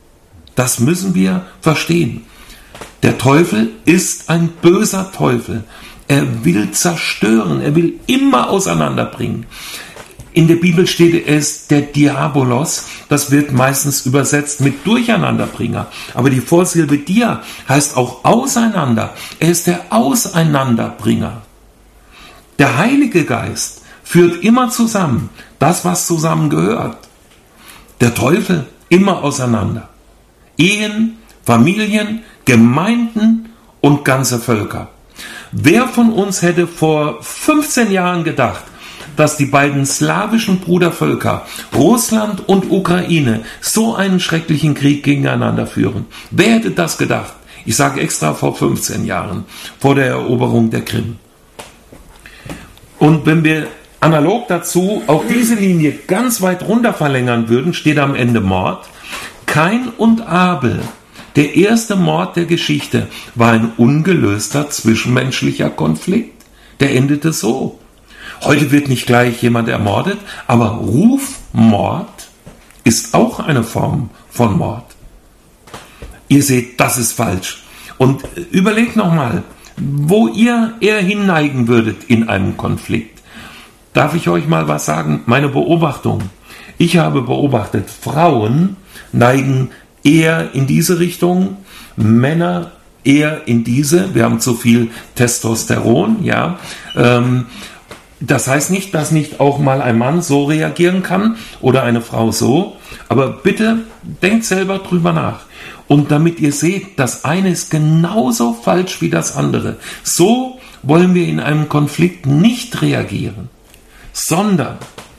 A: Das müssen wir verstehen. Der Teufel ist ein böser Teufel. Er will zerstören, er will immer auseinanderbringen. In der Bibel steht es der Diabolos, das wird meistens übersetzt mit Durcheinanderbringer. Aber die Vorsilbe Dia heißt auch Auseinander. Er ist der Auseinanderbringer. Der Heilige Geist führt immer zusammen, das was zusammengehört. Der Teufel immer auseinander. Ehen, Familien, Gemeinden und ganze Völker. Wer von uns hätte vor 15 Jahren gedacht, dass die beiden slawischen Brudervölker, Russland und Ukraine, so einen schrecklichen Krieg gegeneinander führen? Wer hätte das gedacht? Ich sage extra vor 15 Jahren, vor der Eroberung der Krim. Und wenn wir analog dazu auch diese Linie ganz weit runter verlängern würden, steht am Ende Mord. Kain und Abel, der erste Mord der Geschichte, war ein ungelöster zwischenmenschlicher Konflikt. Der endete so. Heute wird nicht gleich jemand ermordet, aber Rufmord ist auch eine Form von Mord. Ihr seht, das ist falsch. Und überlegt nochmal, wo ihr eher hinneigen würdet in einem Konflikt. Darf ich euch mal was sagen? Meine Beobachtung. Ich habe beobachtet, Frauen neigen eher in diese Richtung, Männer eher in diese. Wir haben zu viel Testosteron, ja. Das heißt nicht, dass nicht auch mal ein Mann so reagieren kann oder eine Frau so, aber bitte denkt selber drüber nach. Und damit ihr seht, das eine ist genauso falsch wie das andere. So wollen wir in einem Konflikt nicht reagieren, sondern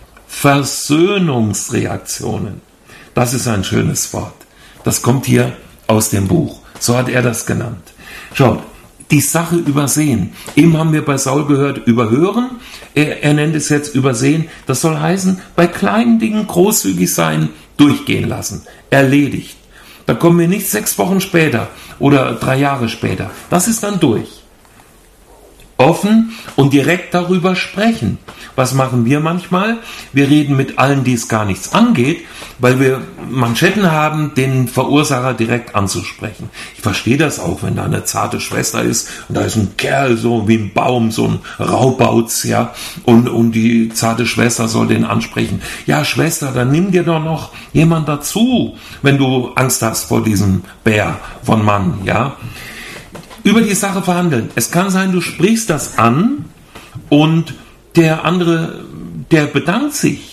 A: Versöhnungsreaktionen. Das ist ein schönes Wort. Das kommt hier aus dem Buch. So hat er das genannt. Schaut. Die Sache übersehen. Eben haben wir bei Saul gehört, überhören. Er nennt es jetzt übersehen. Das soll heißen, bei kleinen Dingen großzügig sein, durchgehen lassen. Erledigt. Da kommen wir nicht 6 Wochen später oder 3 Jahre später. Das ist dann durch. offen und direkt darüber sprechen. Was machen wir manchmal? Wir reden mit allen, die es gar nichts angeht, weil wir Manschetten haben, den Verursacher direkt anzusprechen. Ich verstehe das auch, wenn da eine zarte Schwester ist und da ist ein Kerl so wie ein Baum, so ein Raubauz, ja, und die zarte Schwester soll den ansprechen. Ja, Schwester, dann nimm dir doch noch jemand dazu, wenn du Angst hast vor diesem Bär von Mann, ja. Über die Sache verhandeln. Es kann sein, du sprichst das an und der andere, der bedankt sich.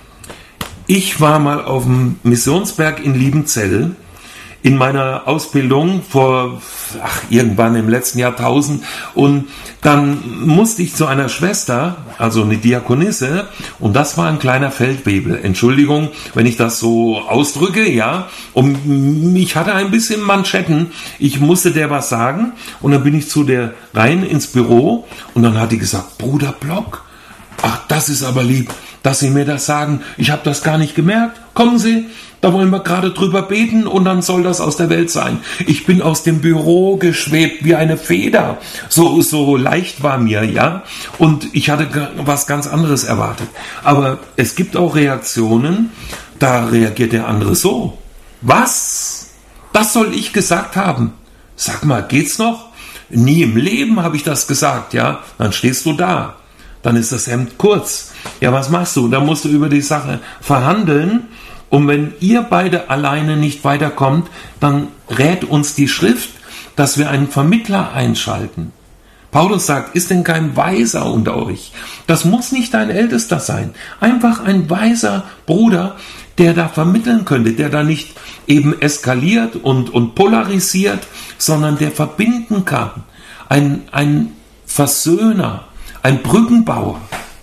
A: Ich war mal auf dem Missionsberg in Liebenzell in meiner Ausbildung irgendwann im letzten Jahrtausend, und dann musste ich zu einer Schwester, also eine Diakonisse, und das war ein kleiner Feldwebel. Entschuldigung, wenn ich das so ausdrücke, ja, und ich hatte ein bisschen Manschetten, ich musste der was sagen, und dann bin ich zu der rein ins Büro, und dann hat die gesagt, Bruder Block, ach, das ist aber lieb, dass Sie mir das sagen, ich habe das gar nicht gemerkt, kommen Sie, da wollen wir gerade drüber beten und dann soll das aus der Welt sein. Ich bin aus dem Büro geschwebt wie eine Feder. So leicht war mir, ja. Und ich hatte was ganz anderes erwartet. Aber es gibt auch Reaktionen, da reagiert der andere so. Was? Das soll ich gesagt haben? Sag mal, geht's noch? Nie im Leben habe ich das gesagt, ja. Dann stehst du da. Dann ist das Hemd kurz. Ja, was machst du? Da musst du über die Sache verhandeln. Und wenn ihr beide alleine nicht weiterkommt, dann rät uns die Schrift, dass wir einen Vermittler einschalten. Paulus sagt, ist denn kein Weiser unter euch? Das muss nicht ein Ältester sein. Einfach ein weiser Bruder, der da vermitteln könnte, der da nicht eben eskaliert und polarisiert, sondern der verbinden kann. Ein Versöhner, ein Brückenbauer.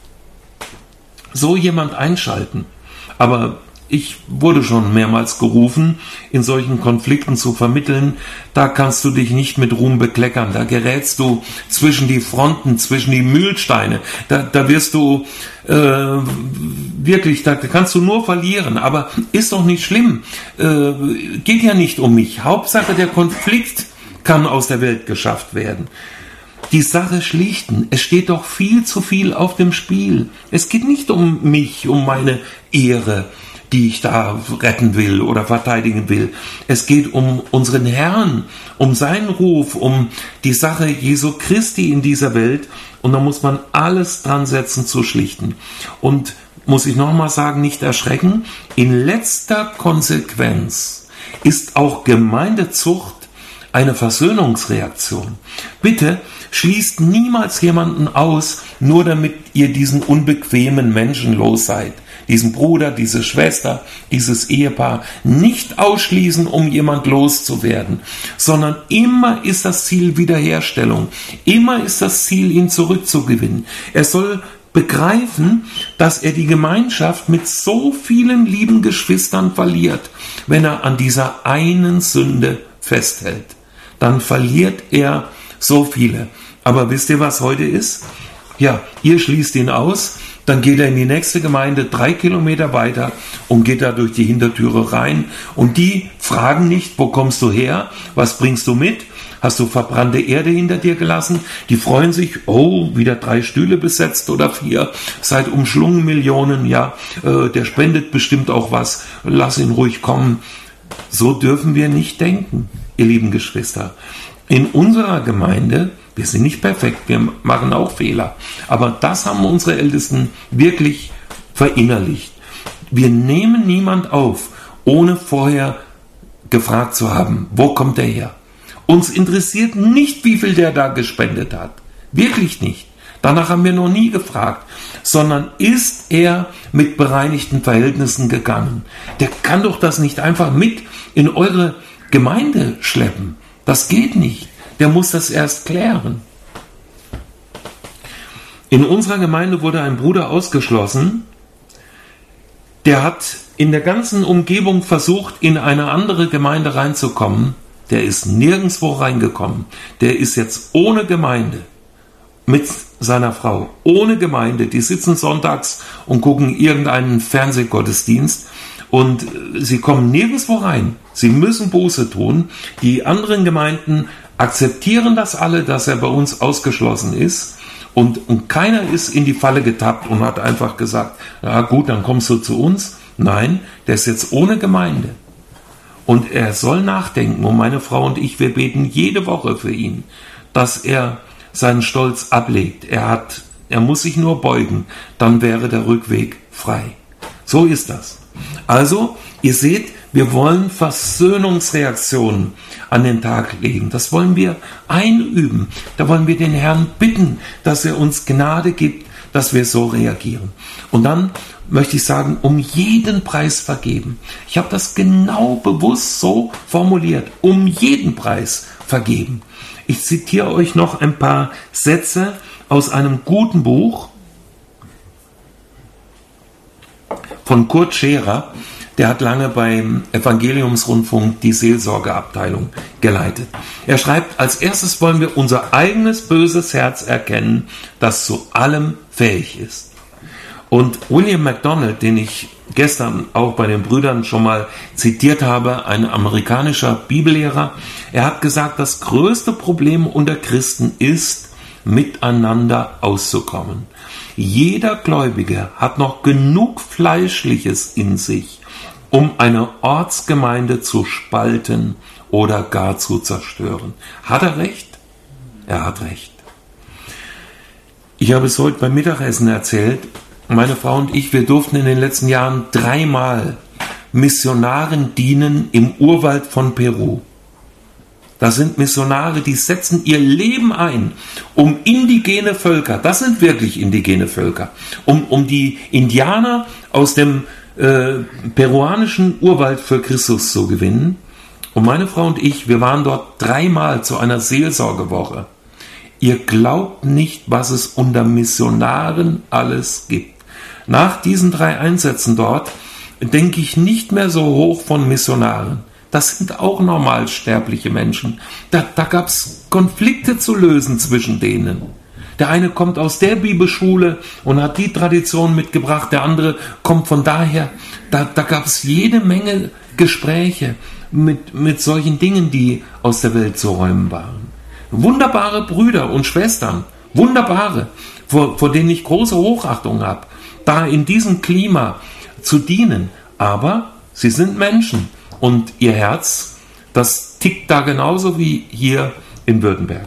A: So jemand einschalten. Aber ich wurde schon mehrmals gerufen, in solchen Konflikten zu vermitteln. Da kannst du dich nicht mit Ruhm bekleckern. Da gerätst du zwischen die Fronten, zwischen die Mühlsteine. Da wirst du wirklich, da kannst du nur verlieren. Aber ist doch nicht schlimm. Geht ja nicht um mich. Hauptsache, der Konflikt kann aus der Welt geschafft werden. Die Sache schlichten. Es steht doch viel zu viel auf dem Spiel. Es geht nicht um mich, um meine Ehre, die ich da retten will oder verteidigen will. Es geht um unseren Herrn, um seinen Ruf, um die Sache Jesu Christi in dieser Welt. Und da muss man alles dran setzen zu schlichten. Und muss ich nochmal sagen, nicht erschrecken, in letzter Konsequenz ist auch Gemeindezucht eine Versöhnungsreaktion. Bitte schließt niemals jemanden aus, nur damit ihr diesen unbequemen Menschen los seid. Diesen Bruder, diese Schwester, dieses Ehepaar nicht ausschließen, um jemand loszuwerden, sondern immer ist das Ziel Wiederherstellung. Immer ist das Ziel, ihn zurückzugewinnen. Er soll begreifen, dass er die Gemeinschaft mit so vielen lieben Geschwistern verliert, wenn er an dieser einen Sünde festhält. Dann verliert er so viele. Aber wisst ihr, was heute ist? Ja, ihr schließt ihn aus, dann geht er in die nächste Gemeinde 3 Kilometer weiter und geht da durch die Hintertüre rein. Und die fragen nicht, wo kommst du her? Was bringst du mit? Hast du verbrannte Erde hinter dir gelassen? Die freuen sich, oh, wieder 3 Stühle besetzt oder 4. Seid umschlungen Millionen, ja, der spendet bestimmt auch was. Lass ihn ruhig kommen. So dürfen wir nicht denken, ihr lieben Geschwister. In unserer Gemeinde, wir sind nicht perfekt, wir machen auch Fehler, aber das haben unsere Ältesten wirklich verinnerlicht. Wir nehmen niemand auf, ohne vorher gefragt zu haben, wo kommt der her? Uns interessiert nicht, wie viel der da gespendet hat. Wirklich nicht. Danach haben wir noch nie gefragt, sondern ist er mit bereinigten Verhältnissen gegangen? Der kann doch das nicht einfach mit in eure Gemeinde schleppen. Das geht nicht. Der muss das erst klären. In unserer Gemeinde wurde ein Bruder ausgeschlossen, der hat in der ganzen Umgebung versucht, in eine andere Gemeinde reinzukommen. Der ist nirgendwo reingekommen. Der ist jetzt ohne Gemeinde mit seiner Frau. Ohne Gemeinde. Die sitzen sonntags und gucken irgendeinen Fernsehgottesdienst. Und sie kommen nirgendwo rein. Sie müssen Buße tun. Die anderen Gemeinden akzeptieren das alle, dass er bei uns ausgeschlossen ist. Und keiner ist in die Falle getappt und hat einfach gesagt, ja gut, dann kommst du zu uns. Nein, der ist jetzt ohne Gemeinde. Und er soll nachdenken. Und meine Frau und ich, wir beten jede Woche für ihn, dass er seinen Stolz ablegt. Er muss sich nur beugen. Dann wäre der Rückweg frei. So ist das. Also, ihr seht, wir wollen Versöhnungsreaktionen an den Tag legen. Das wollen wir einüben. Da wollen wir den Herrn bitten, dass er uns Gnade gibt, dass wir so reagieren. Und dann möchte ich sagen, um jeden Preis vergeben. Ich habe das genau bewusst so formuliert. Um jeden Preis vergeben. Ich zitiere euch noch ein paar Sätze aus einem guten Buch von Kurt Scherer. Der hat lange beim Evangeliumsrundfunk die Seelsorgeabteilung geleitet. Er schreibt, als erstes wollen wir unser eigenes böses Herz erkennen, das zu allem fähig ist. Und William MacDonald, den ich gestern auch bei den Brüdern schon mal zitiert habe, ein amerikanischer Bibellehrer, er hat gesagt, das größte Problem unter Christen ist, miteinander auszukommen. Jeder Gläubige hat noch genug Fleischliches in sich, um eine Ortsgemeinde zu spalten oder gar zu zerstören. Hat er recht? Er hat recht. Ich habe es heute beim Mittagessen erzählt. Meine Frau und ich, wir durften in den letzten Jahren 3-mal Missionaren dienen im Urwald von Peru. Das sind Missionare, die setzen ihr Leben ein, um indigene Völker, das sind wirklich indigene Völker, um die Indianer aus dem peruanischen Urwald für Christus zu gewinnen. Und meine Frau und ich, wir waren dort 3-mal zu einer Seelsorgewoche. Ihr glaubt nicht, was es unter Missionaren alles gibt. Nach diesen 3 Einsätzen dort denke ich nicht mehr so hoch von Missionaren. Das sind auch normalsterbliche Menschen. Da gab es Konflikte zu lösen zwischen denen. Der eine kommt aus der Bibelschule und hat die Tradition mitgebracht, der andere kommt von daher. Da gab es jede Menge Gespräche mit solchen Dingen, die aus der Welt zu räumen waren. Wunderbare Brüder und Schwestern, wunderbare, vor denen ich große Hochachtung habe, da in diesem Klima zu dienen. Aber sie sind Menschen und ihr Herz, das tickt da genauso wie hier in Württemberg.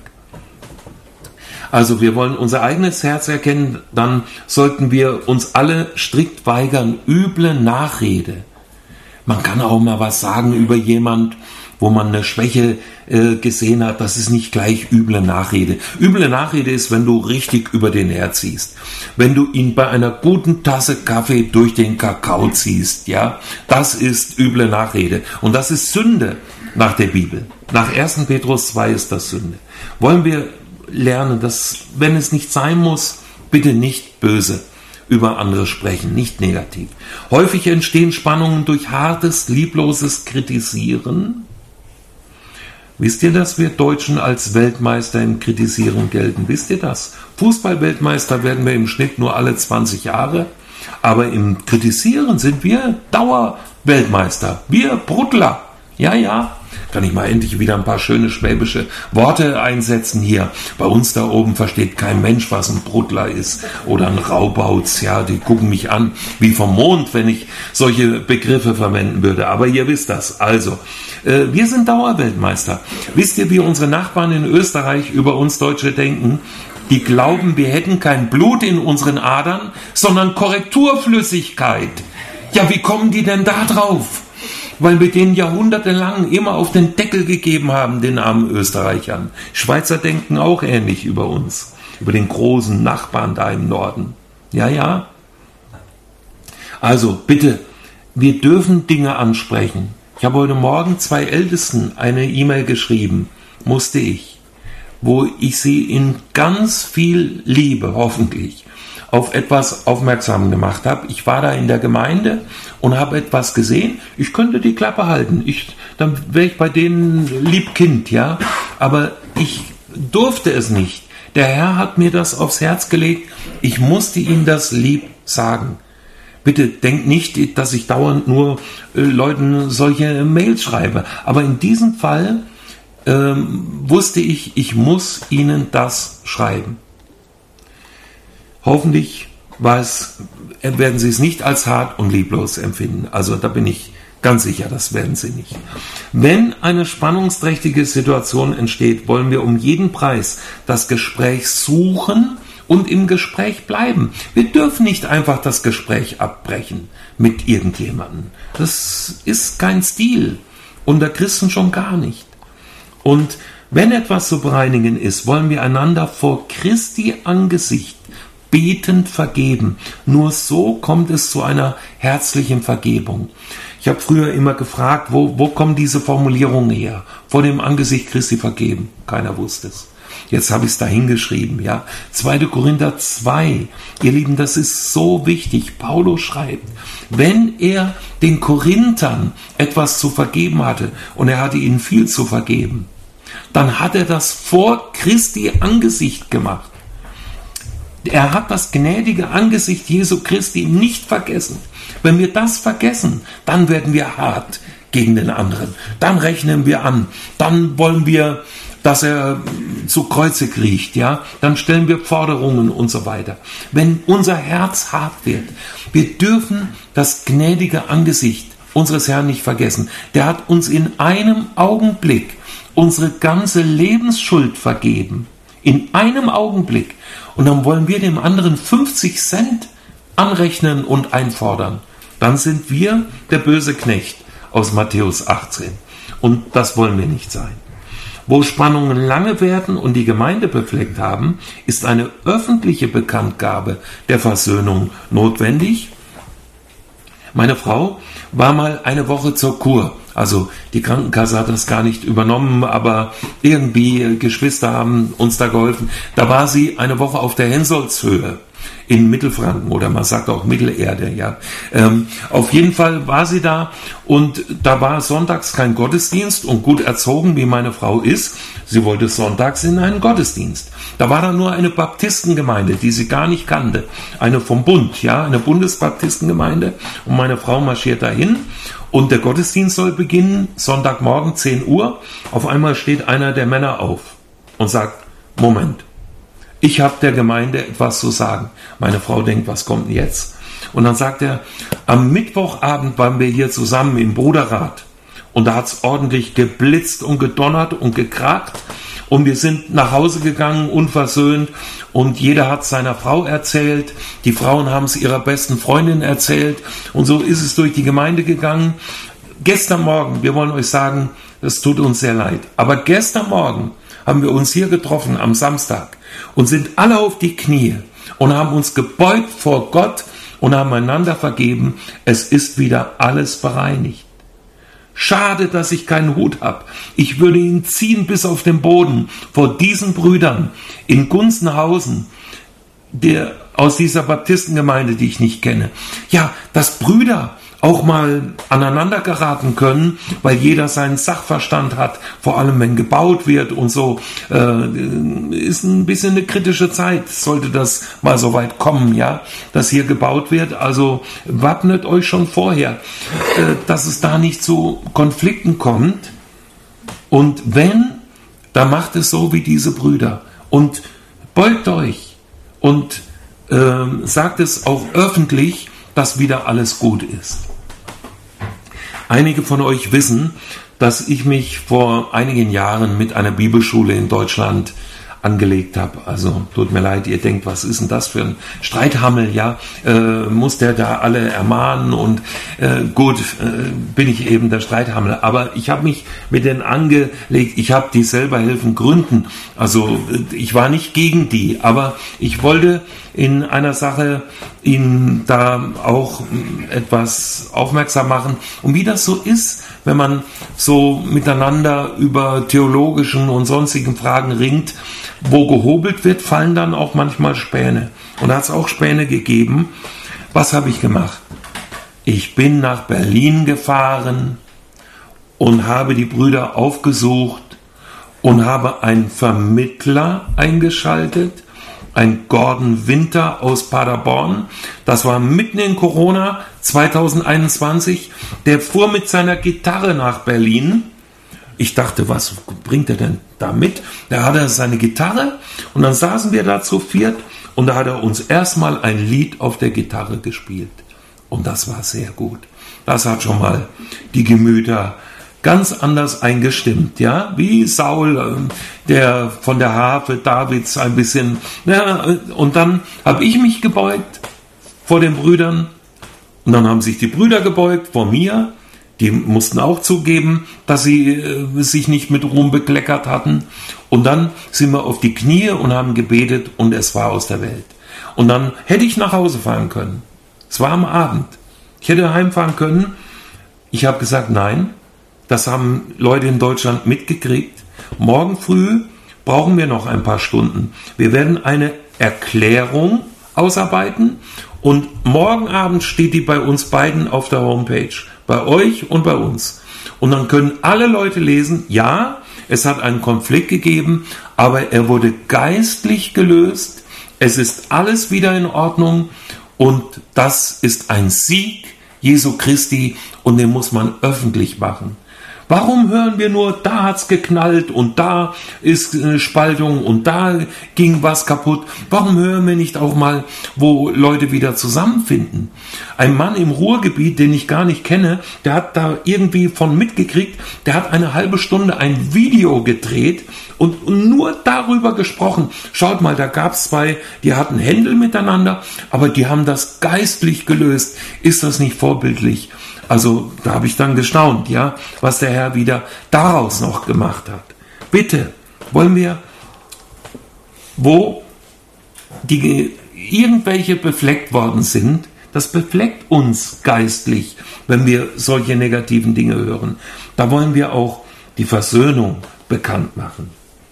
A: Also wir wollen unser eigenes Herz erkennen, dann sollten wir uns alle strikt weigern, üble Nachrede. Man kann auch mal was sagen über jemand, wo man eine Schwäche gesehen hat, das ist nicht gleich üble Nachrede. Üble Nachrede ist, wenn du richtig über den herziehst. Wenn du ihn bei einer guten Tasse Kaffee durch den Kakao ziehst, ja, das ist üble Nachrede. Und das ist Sünde nach der Bibel. Nach 1. Petrus 2 ist das Sünde. Wollen wir lernen, dass, wenn es nicht sein muss, bitte nicht böse über andere sprechen, nicht negativ. Häufig entstehen Spannungen durch hartes, liebloses Kritisieren. Wisst ihr, dass wir Deutschen als Weltmeister im Kritisieren gelten? Wisst ihr das? Fußball-Weltmeister werden wir im Schnitt nur alle 20 Jahre, aber im Kritisieren sind wir Dauerweltmeister. Wir Bruttler. Ja. Kann ich mal endlich wieder ein paar schöne schwäbische Worte einsetzen hier. Bei uns da oben versteht kein Mensch, was ein Bruttler ist oder ein Raubauz. Ja, die gucken mich an wie vom Mond, wenn ich solche Begriffe verwenden würde. Aber ihr wisst das. Also, wir sind Dauerweltmeister. Wisst ihr, wie unsere Nachbarn in Österreich über uns Deutsche denken? Die glauben, wir hätten kein Blut in unseren Adern, sondern Korrekturflüssigkeit. Ja, wie kommen die denn da drauf? Weil wir denen jahrhundertelang immer auf den Deckel gegeben haben, den armen Österreichern. Schweizer denken auch ähnlich über uns, über den großen Nachbarn da im Norden. Ja. Also bitte, wir dürfen Dinge ansprechen. Ich habe heute Morgen 2 Ältesten eine E-Mail geschrieben, musste ich, wo ich sie in ganz viel Liebe, hoffentlich, auf etwas aufmerksam gemacht habe. Ich war da in der Gemeinde und habe etwas gesehen. Ich könnte die Klappe halten. Dann wäre ich bei denen Liebkind, ja. Aber ich durfte es nicht. Der Herr hat mir das aufs Herz gelegt. Ich musste ihm das lieb sagen. Bitte denkt nicht, dass ich dauernd nur Leuten solche Mails schreibe. Aber in diesem Fall wusste ich muss Ihnen das schreiben. Hoffentlich werden Sie es nicht als hart und lieblos empfinden. Also da bin ich ganz sicher, das werden Sie nicht. Wenn eine spannungsträchtige Situation entsteht, wollen wir um jeden Preis das Gespräch suchen und im Gespräch bleiben. Wir dürfen nicht einfach das Gespräch abbrechen mit irgendjemandem. Das ist kein Stil. Unter Christen schon gar nicht. Und wenn etwas zu bereinigen ist, wollen wir einander vor Christi Angesicht betend vergeben. Nur so kommt es zu einer herzlichen Vergebung. Ich habe früher immer gefragt, wo kommen diese Formulierungen her? Vor dem Angesicht Christi vergeben. Keiner wusste es. Jetzt habe ich es da hingeschrieben. Ja. 2. Korinther 2. Ihr Lieben, das ist so wichtig. Paulus schreibt, wenn er den Korinthern etwas zu vergeben hatte und er hatte ihnen viel zu vergeben, dann hat er das vor Christi Angesicht gemacht. Er hat das gnädige Angesicht Jesu Christi nicht vergessen. Wenn wir das vergessen, dann werden wir hart gegen den anderen. Dann rechnen wir an. Dann wollen wir, dass er zu Kreuze kriecht. Ja? Dann stellen wir Forderungen und so weiter. Wenn unser Herz hart wird, wir dürfen das gnädige Angesicht unseres Herrn nicht vergessen. Der hat uns in einem Augenblick unsere ganze Lebensschuld vergeben. In einem Augenblick. Und dann wollen wir dem anderen 50 Cent anrechnen und einfordern. Dann sind wir der böse Knecht aus Matthäus 18. Und das wollen wir nicht sein. Wo Spannungen lange werden und die Gemeinde befleckt haben, ist eine öffentliche Bekanntgabe der Versöhnung notwendig. Meine Frau war mal eine Woche zur Kur. Also die Krankenkasse hat das gar nicht übernommen, aber irgendwie Geschwister haben uns da geholfen. Da war sie eine Woche auf der Hensolzhöhe in Mittelfranken oder man sagt auch Mittelerde. Ja. Auf jeden Fall war sie da und da war sonntags kein Gottesdienst und gut erzogen, wie meine Frau ist. Sie wollte sonntags in einen Gottesdienst. Da war dann nur eine Baptistengemeinde, die sie gar nicht kannte. Eine vom Bund, ja, eine Bundesbaptistengemeinde. Und meine Frau marschiert dahin. Und der Gottesdienst soll beginnen, Sonntagmorgen 10 Uhr. Auf einmal steht einer der Männer auf und sagt, Moment, ich habe der Gemeinde etwas zu sagen. Meine Frau denkt, was kommt denn jetzt? Und dann sagt er, am Mittwochabend waren wir hier zusammen im Bruderrat. Und da hat es ordentlich geblitzt und gedonnert und gekracht. Und wir sind nach Hause gegangen, unversöhnt. Und jeder hat seiner Frau erzählt. Die Frauen haben es ihrer besten Freundin erzählt. Und so ist es durch die Gemeinde gegangen. Gestern Morgen, wir wollen euch sagen, das tut uns sehr leid. Aber gestern Morgen haben wir uns hier getroffen am Samstag und sind alle auf die Knie und haben uns gebeugt vor Gott und haben einander vergeben. Es ist wieder alles bereinigt. Schade, dass ich keinen Hut habe. Ich würde ihn ziehen bis auf den Boden vor diesen Brüdern in Gunzenhausen, aus dieser Baptistengemeinde, die ich nicht kenne. Ja, dass Brüder auch mal aneinander geraten können, weil jeder seinen Sachverstand hat, vor allem wenn gebaut wird und so, ist ein bisschen eine kritische Zeit, sollte das mal so weit kommen, ja, dass hier gebaut wird, also wappnet euch schon vorher, dass es da nicht zu Konflikten kommt und wenn, dann macht es so wie diese Brüder und beugt euch und sagt es auch öffentlich, dass wieder alles gut ist. Einige von euch wissen, dass ich mich vor einigen Jahren mit einer Bibelschule in Deutschland angelegt habe. Also tut mir leid, ihr denkt, was ist denn das für ein Streithammel, ja? Muss der da alle ermahnen und gut, bin ich eben der Streithammel. Aber ich habe mich mit denen angelegt, ich habe die selber helfen gründen. Also ich war nicht gegen die, aber ich wollte in einer Sache Ihnen da auch etwas aufmerksam machen. Und wie das so ist, wenn man so miteinander über theologischen und sonstigen Fragen ringt, wo gehobelt wird, fallen dann auch manchmal Späne. Und da hat es auch Späne gegeben. Was habe ich gemacht? Ich bin nach Berlin gefahren und habe die Brüder aufgesucht und habe einen Vermittler eingeschaltet, ein Gordon Winter aus Paderborn. Das war mitten in Corona 2021. Der fuhr mit seiner Gitarre nach Berlin, Ich dachte, was bringt er denn da mit? Da hat er seine Gitarre und dann saßen wir da zu viert und da hat er uns erstmal ein Lied auf der Gitarre gespielt. Und das war sehr gut. Das hat schon mal die Gemüter ganz anders eingestimmt, ja, wie Saul, der von der Harfe Davids ein bisschen, ja, und dann habe ich mich gebeugt vor den Brüdern und dann haben sich die Brüder gebeugt vor mir, die mussten auch zugeben, dass sie sich nicht mit Ruhm bekleckert hatten und dann sind wir auf die Knie und haben gebetet und es war aus der Welt. Und dann hätte ich nach Hause fahren können. Es war am Abend. Ich hätte heimfahren können. Ich habe gesagt, nein. Das haben Leute in Deutschland mitgekriegt. Morgen früh brauchen wir noch ein paar Stunden. Wir werden eine Erklärung ausarbeiten und morgen Abend steht die bei uns beiden auf der Homepage. Bei euch und bei uns. Und dann können alle Leute lesen, ja, es hat einen Konflikt gegeben, aber er wurde geistlich gelöst. Es ist alles wieder in Ordnung und das ist ein Sieg Jesu Christi und den muss man öffentlich machen. Warum hören wir nur, da hat's geknallt und da ist eine Spaltung und da ging was kaputt? Warum hören wir nicht auch mal, wo Leute wieder zusammenfinden? Ein Mann im Ruhrgebiet, den ich gar nicht kenne, der hat da irgendwie von mitgekriegt, der hat eine halbe Stunde ein Video gedreht und nur darüber gesprochen. Schaut mal, da gab's zwei, die hatten Händel miteinander, aber die haben das geistlich gelöst. Ist das nicht vorbildlich? Also da habe ich dann gestaunt, ja, was der Herr wieder daraus noch gemacht hat. Bitte, wollen wir, wo die irgendwelche befleckt worden sind, das befleckt uns geistlich, wenn wir solche negativen Dinge hören. Da wollen wir auch die Versöhnung bekannt machen.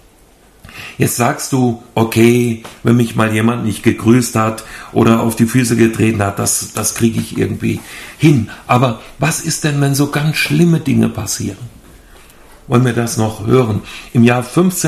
A: Jetzt sagst du, okay, wenn mich mal jemand nicht gegrüßt hat oder auf die Füße getreten hat, das kriege ich irgendwie hin. Aber was ist denn, wenn so ganz schlimme Dinge passieren? Wollen wir das noch hören? Im Jahr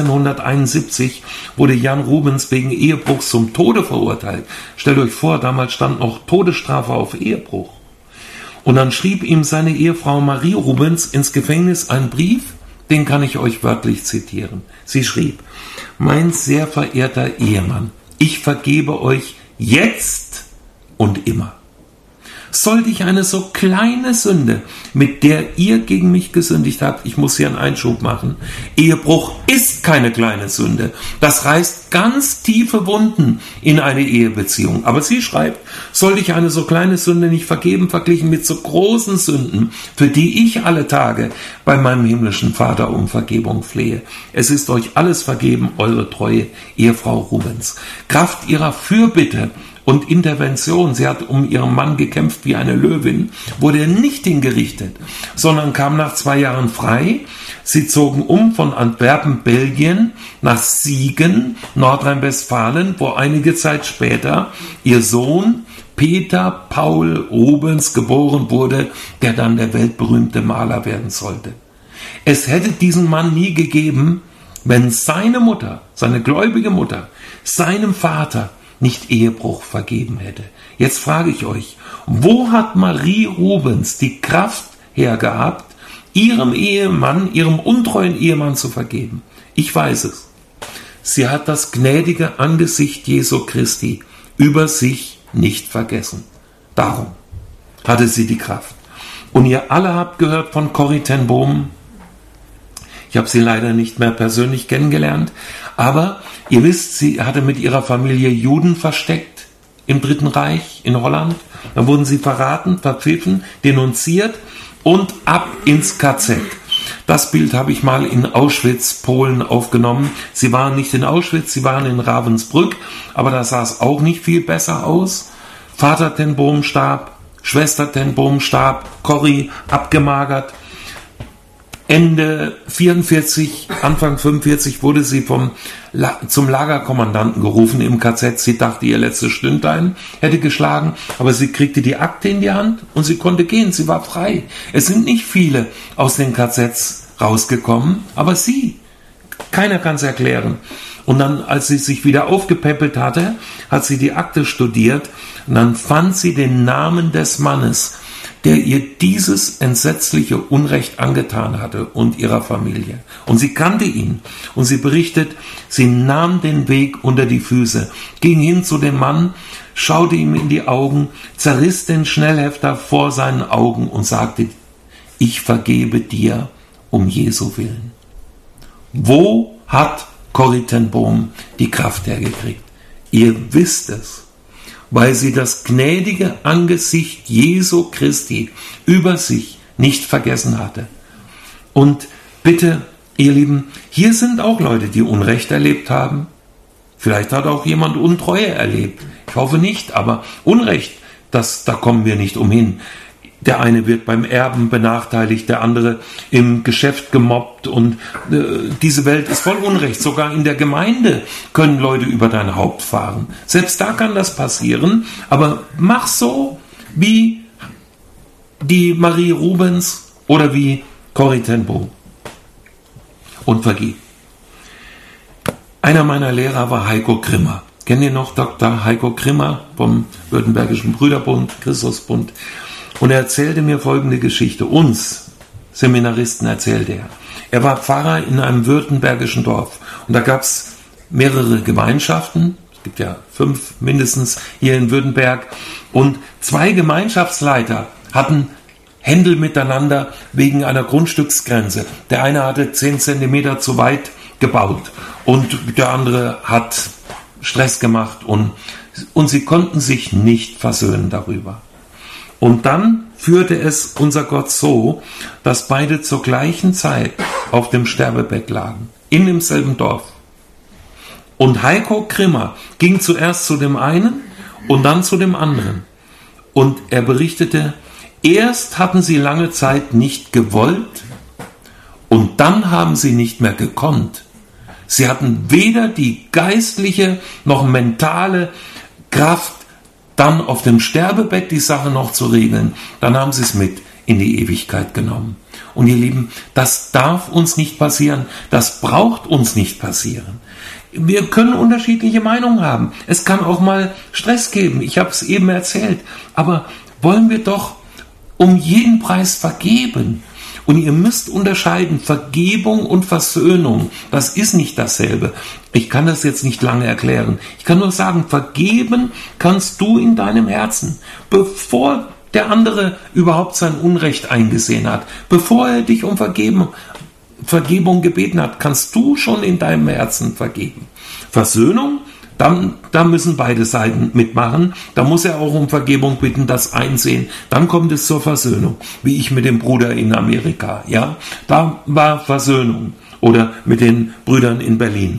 A: 1571 wurde Jan Rubens wegen Ehebruchs zum Tode verurteilt. Stellt euch vor, damals stand noch Todesstrafe auf Ehebruch. Und dann schrieb ihm seine Ehefrau Marie Rubens ins Gefängnis einen Brief, den kann ich euch wörtlich zitieren. Sie schrieb: Mein sehr verehrter Ehemann, ich vergebe euch jetzt und immer. Sollte ich eine so kleine Sünde, mit der ihr gegen mich gesündigt habt, ich muss hier einen Einschub machen, Ehebruch ist keine kleine Sünde. Das reißt ganz tiefe Wunden in eine Ehebeziehung. Aber sie schreibt, sollte ich eine so kleine Sünde nicht vergeben, verglichen mit so großen Sünden, für die ich alle Tage bei meinem himmlischen Vater um Vergebung flehe. Es ist euch alles vergeben, eure treue Ehefrau Rubens. Kraft ihrer Fürbitte und Intervention, sie hat um ihren Mann gekämpft wie eine Löwin, wurde er nicht hingerichtet, sondern kam nach 2 Jahren frei. Sie zogen um von Antwerpen, Belgien, nach Siegen, Nordrhein-Westfalen, wo einige Zeit später ihr Sohn Peter Paul Rubens geboren wurde, der dann der weltberühmte Maler werden sollte. Es hätte diesen Mann nie gegeben, wenn seine Mutter, seine gläubige Mutter, seinem Vater nicht Ehebruch vergeben hätte. Jetzt frage ich euch, wo hat Marie Rubens die Kraft hergehabt, ihrem Ehemann, ihrem untreuen Ehemann zu vergeben? Ich weiß es. Sie hat das gnädige Angesicht Jesu Christi über sich nicht vergessen. Darum hatte sie die Kraft. Und ihr alle habt gehört von Corrie ten Boom. Ich habe sie leider nicht mehr persönlich kennengelernt, aber ihr wisst, sie hatte mit ihrer Familie Juden versteckt im Dritten Reich in Holland. Dann wurden sie verraten, verpfiffen, denunziert und ab ins KZ. Das Bild habe ich mal in Auschwitz, Polen aufgenommen. Sie waren nicht in Auschwitz, sie waren in Ravensbrück, aber da sah es auch nicht viel besser aus. Vater ten Boom starb, Schwester ten Boom starb, Corrie abgemagert. Ende 44, Anfang 45 wurde sie zum Lagerkommandanten gerufen im KZ. Sie dachte, ihr letztes Stündlein hätte geschlagen, aber sie kriegte die Akte in die Hand und sie konnte gehen. Sie war frei. Es sind nicht viele aus den KZs rausgekommen, aber sie. Keiner kann es erklären. Und dann, als sie sich wieder aufgepäppelt hatte, hat sie die Akte studiert und dann fand sie den Namen des Mannes, der ihr dieses entsetzliche Unrecht angetan hatte und ihrer Familie. Und sie kannte ihn. Und sie berichtet, sie nahm den Weg unter die Füße, ging hin zu dem Mann, schaute ihm in die Augen, zerriss den Schnellhefter vor seinen Augen und sagte, ich vergebe dir um Jesu willen. Wo hat Corrie ten Boom die Kraft hergekriegt? Ihr wisst es, weil sie das gnädige Angesicht Jesu Christi über sich nicht vergessen hatte. Und bitte, ihr Lieben, hier sind auch Leute, die Unrecht erlebt haben. Vielleicht hat auch jemand Untreue erlebt. Ich hoffe nicht, aber Unrecht, da kommen wir nicht umhin. Der eine wird beim Erben benachteiligt, der andere im Geschäft gemobbt und diese Welt ist voll Unrecht. Sogar in der Gemeinde können Leute über dein Haupt fahren. Selbst da kann das passieren, aber mach so wie die Marie Rubens oder wie Corrie ten Boom und vergib. Einer meiner Lehrer war Heiko Grimmer. Kennt ihr noch Dr. Heiko Grimmer vom Württembergischen Brüderbund, Christusbund? Und er erzählte mir folgende Geschichte. Uns Seminaristen erzählte er. Er war Pfarrer in einem württembergischen Dorf. Und da gab es mehrere Gemeinschaften. Es gibt ja 5 mindestens hier in Württemberg. Und 2 Gemeinschaftsleiter hatten Händel miteinander wegen einer Grundstücksgrenze. Der eine hatte 10 Zentimeter zu weit gebaut. Und der andere hat Stress gemacht. Und sie konnten sich nicht versöhnen darüber. Und dann führte es unser Gott so, dass beide zur gleichen Zeit auf dem Sterbebett lagen, in demselben Dorf. Und Heiko Grimmer ging zuerst zu dem einen und dann zu dem anderen. Und er berichtete, erst hatten sie lange Zeit nicht gewollt und dann haben sie nicht mehr gekonnt. Sie hatten weder die geistliche noch mentale Kraft, dann auf dem Sterbebett die Sache noch zu regeln, dann haben sie es mit in die Ewigkeit genommen. Und ihr Lieben, das darf uns nicht passieren, das braucht uns nicht passieren. Wir können unterschiedliche Meinungen haben, es kann auch mal Stress geben, ich habe es eben erzählt, aber wollen wir doch um jeden Preis vergeben. Und ihr müsst unterscheiden, Vergebung und Versöhnung, das ist nicht dasselbe. Ich kann das jetzt nicht lange erklären. Ich kann nur sagen, vergeben kannst du in deinem Herzen, bevor der andere überhaupt sein Unrecht eingesehen hat, bevor er dich um Vergebung gebeten hat, kannst du schon in deinem Herzen vergeben. Versöhnung, da müssen beide Seiten mitmachen. Da muss er auch um Vergebung bitten, das einsehen. Dann kommt es zur Versöhnung. Wie ich mit dem Bruder in Amerika. Ja, da war Versöhnung. Oder mit den Brüdern in Berlin.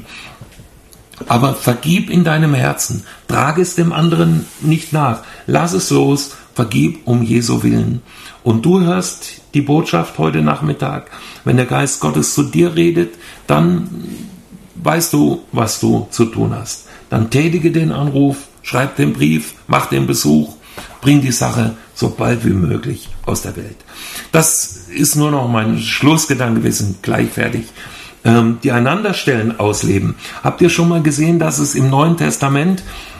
A: Aber vergib in deinem Herzen. Trage es dem anderen nicht nach. Lass es los. Vergib um Jesu Willen. Und du hörst die Botschaft heute Nachmittag. Wenn der Geist Gottes zu dir redet, dann weißt du, was du zu tun hast. Dann tätige den Anruf, schreib den Brief, mach den Besuch, bring die Sache so bald wie möglich aus der Welt. Das ist nur noch mein Schlussgedanke, wir sind gleich fertig. Die Einanderstellen ausleben. Habt ihr schon mal gesehen, dass es im Neuen Testament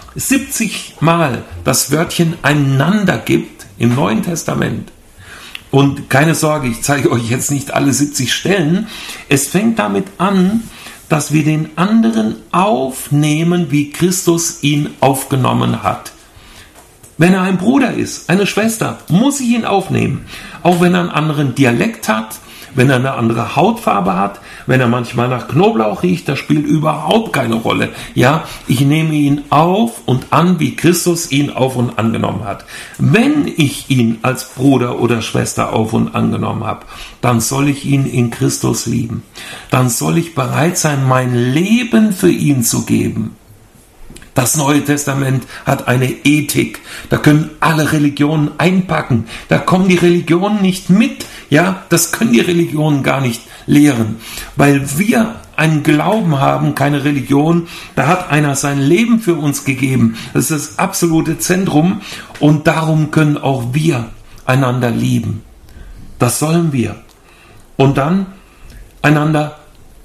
A: 70 Mal das Wörtchen einander gibt? Im Neuen Testament. Und keine Sorge, ich zeige euch jetzt nicht alle 70 Stellen. Es fängt damit an, dass wir den anderen aufnehmen, wie Christus ihn aufgenommen hat. Wenn er ein Bruder ist, eine Schwester, muss ich ihn aufnehmen. Auch wenn er einen anderen Dialekt hat, wenn er eine andere Hautfarbe hat, wenn er manchmal nach Knoblauch riecht, das spielt überhaupt keine Rolle. Ja, ich nehme ihn auf und an, wie Christus ihn auf und angenommen hat. Wenn ich ihn als Bruder oder Schwester auf und angenommen habe, dann soll ich ihn in Christus lieben. Dann soll ich bereit sein, mein Leben für ihn zu geben. Das Neue Testament hat eine Ethik. Da können alle Religionen einpacken. Da kommen die Religionen nicht mit. Ja, das können die Religionen gar nicht lehren. Weil wir einen Glauben haben, keine Religion. Da hat einer sein Leben für uns gegeben. Das ist das absolute Zentrum. Und darum können auch wir einander lieben. Das sollen wir. Und dann einander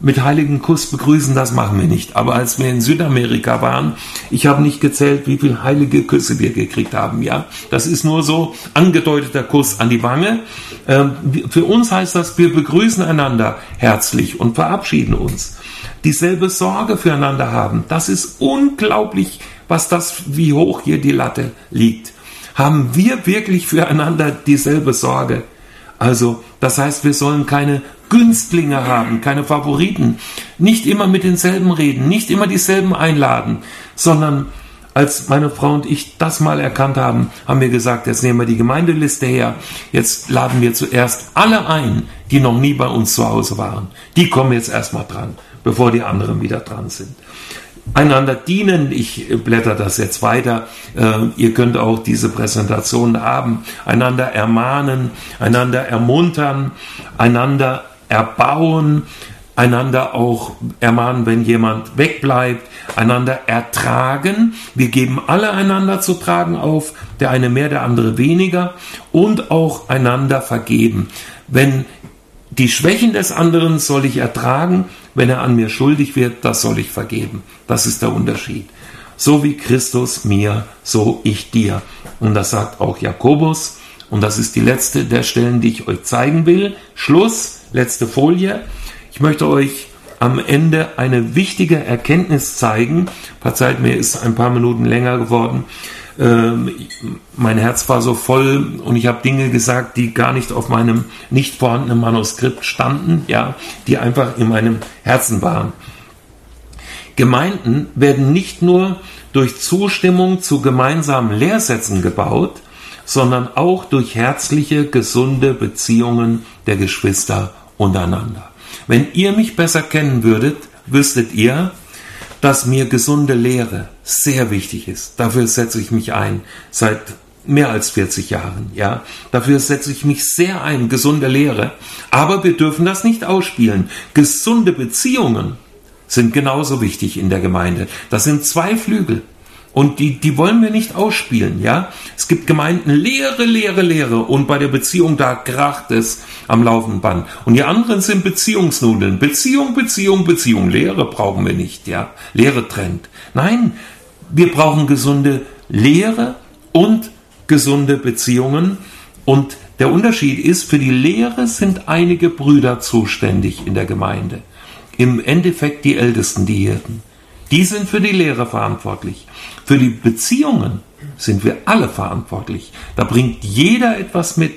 A: mit heiligen Kuss begrüßen, das machen wir nicht. Aber als wir in Südamerika waren, ich habe nicht gezählt, wie viele heilige Küsse wir gekriegt haben. Ja, das ist nur so angedeuteter Kuss an die Wange. Für uns heißt das, wir begrüßen einander herzlich und verabschieden uns. Dieselbe Sorge füreinander haben. Das ist unglaublich, wie hoch hier die Latte liegt. Haben wir wirklich füreinander dieselbe Sorge? Also, das heißt, wir sollen keine Günstlinge haben, keine Favoriten, nicht immer mit denselben reden, nicht immer dieselben einladen, sondern als meine Frau und ich das mal erkannt haben, haben wir gesagt, jetzt nehmen wir die Gemeindeliste her, jetzt laden wir zuerst alle ein, die noch nie bei uns zu Hause waren. Die kommen jetzt erstmal dran, bevor die anderen wieder dran sind. Einander dienen, ich blätter das jetzt weiter, ihr könnt auch diese Präsentation haben, einander ermahnen, einander ermuntern, einander erbauen, einander auch ermahnen, wenn jemand wegbleibt, einander ertragen. Wir geben alle einander zu tragen auf, der eine mehr, der andere weniger, und auch einander vergeben. Wenn die Schwächen des anderen soll ich ertragen, wenn er an mir schuldig wird, das soll ich vergeben. Das ist der Unterschied. So wie Christus mir, so ich dir. Und das sagt auch Jakobus. Und das ist die letzte der Stellen, die ich euch zeigen will. Schluss, letzte Folie. Ich möchte euch am Ende eine wichtige Erkenntnis zeigen. Verzeiht mir, ist ein paar Minuten länger geworden. Mein Herz war so voll und ich habe Dinge gesagt, die gar nicht auf meinem nicht vorhandenen Manuskript standen, ja, die einfach in meinem Herzen waren. Gemeinden werden nicht nur durch Zustimmung zu gemeinsamen Lehrsätzen gebaut, sondern auch durch herzliche, gesunde Beziehungen der Geschwister untereinander. Wenn ihr mich besser kennen würdet, wüsstet ihr, dass mir gesunde Lehre sehr wichtig ist. Dafür setze ich mich ein, seit mehr als 40 Jahren. Ja, dafür setze ich mich sehr ein, gesunde Lehre. Aber wir dürfen das nicht ausspielen. Gesunde Beziehungen sind genauso wichtig in der Gemeinde. Das sind zwei Flügel. Und die wollen wir nicht ausspielen, ja. Es gibt Gemeinden, Lehre. Und bei der Beziehung, da kracht es am laufenden Band. Und die anderen sind Beziehungsnudeln. Beziehung. Lehre brauchen wir nicht, ja. Lehre trennt. Nein, wir brauchen gesunde Lehre und gesunde Beziehungen. Und der Unterschied ist, für die Lehre sind einige Brüder zuständig in der Gemeinde. Im Endeffekt die Ältesten, die Hirten. Die sind für die Lehre verantwortlich. Für die Beziehungen sind wir alle verantwortlich. Da bringt jeder etwas mit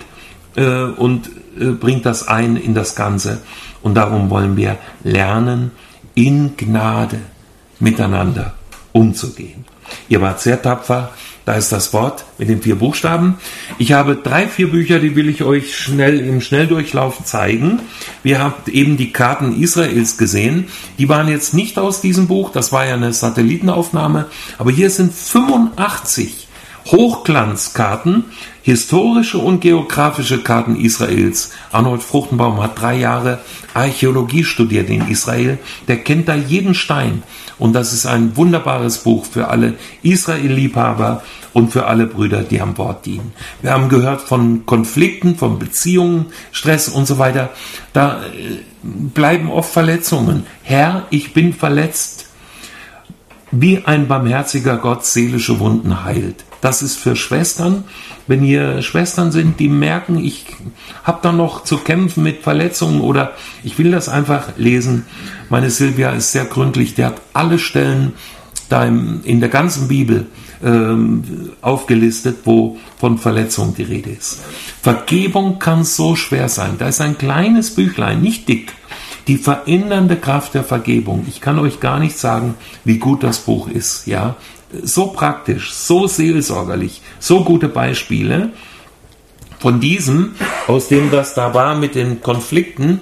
A: und bringt das ein in das Ganze. Und darum wollen wir lernen, in Gnade miteinander umzugehen. Ihr wart sehr tapfer. Da ist das Wort mit den 4 Buchstaben. Ich habe 3, 4 Bücher, die will ich euch schnell im Schnelldurchlauf zeigen. Wir habt eben die Karten Israels gesehen. Die waren jetzt nicht aus diesem Buch, das war ja eine Satellitenaufnahme. Aber hier sind 85 Hochglanzkarten, historische und geografische Karten Israels. Arnold Fruchtenbaum hat 3 Jahre Archäologie studiert in Israel. Der kennt da jeden Stein. Und das ist ein wunderbares Buch für alle Israel-Liebhaber und für alle Brüder, die am Wort dienen. Wir haben gehört von Konflikten, von Beziehungen, Stress und so weiter. Da bleiben oft Verletzungen. Herr, ich bin verletzt. Wie ein barmherziger Gott seelische Wunden heilt. Das ist für Schwestern, wenn hier Schwestern sind, die merken, ich habe da noch zu kämpfen mit Verletzungen oder ich will das einfach lesen. Meine Silvia ist sehr gründlich, der hat alle Stellen da in der ganzen Bibel aufgelistet, wo von Verletzung die Rede ist. Vergebung kann so schwer sein. Da ist ein kleines Büchlein, nicht dick. Die verändernde Kraft der Vergebung. Ich kann euch gar nicht sagen, wie gut das Buch ist, ja. So praktisch, so seelsorgerlich, so gute Beispiele. Von diesem, aus dem das da war mit den Konflikten,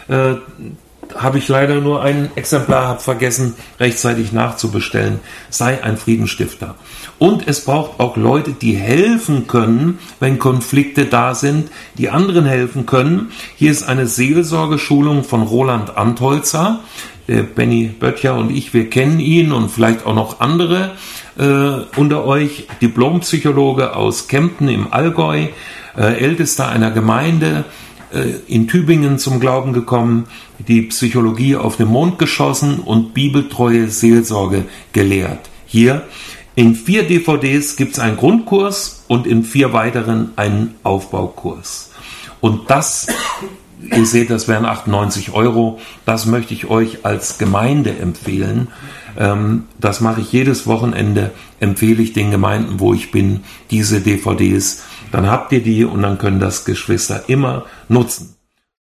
A: habe ich leider nur ein Exemplar, habe vergessen, rechtzeitig nachzubestellen. Sei ein Friedensstifter. Und es braucht auch Leute, die helfen können, wenn Konflikte da sind, die anderen helfen können. Hier ist eine Seelsorgeschulung von Roland Antholzer. Benny Böttcher und ich, wir kennen ihn und vielleicht auch noch andere unter euch. Diplompsychologe aus Kempten im Allgäu, Ältester einer Gemeinde, in Tübingen zum Glauben gekommen, die Psychologie auf den Mond geschossen und bibeltreue Seelsorge gelehrt. Hier in 4 DVDs gibt es einen Grundkurs und in 4 weiteren einen Aufbaukurs. Und das, ihr seht, das wären 98 €, das möchte ich euch als Gemeinde empfehlen. Das mache ich jedes Wochenende, empfehle ich den Gemeinden, wo ich bin, diese DVDs. Dann habt ihr die und dann können das Geschwister immer nutzen.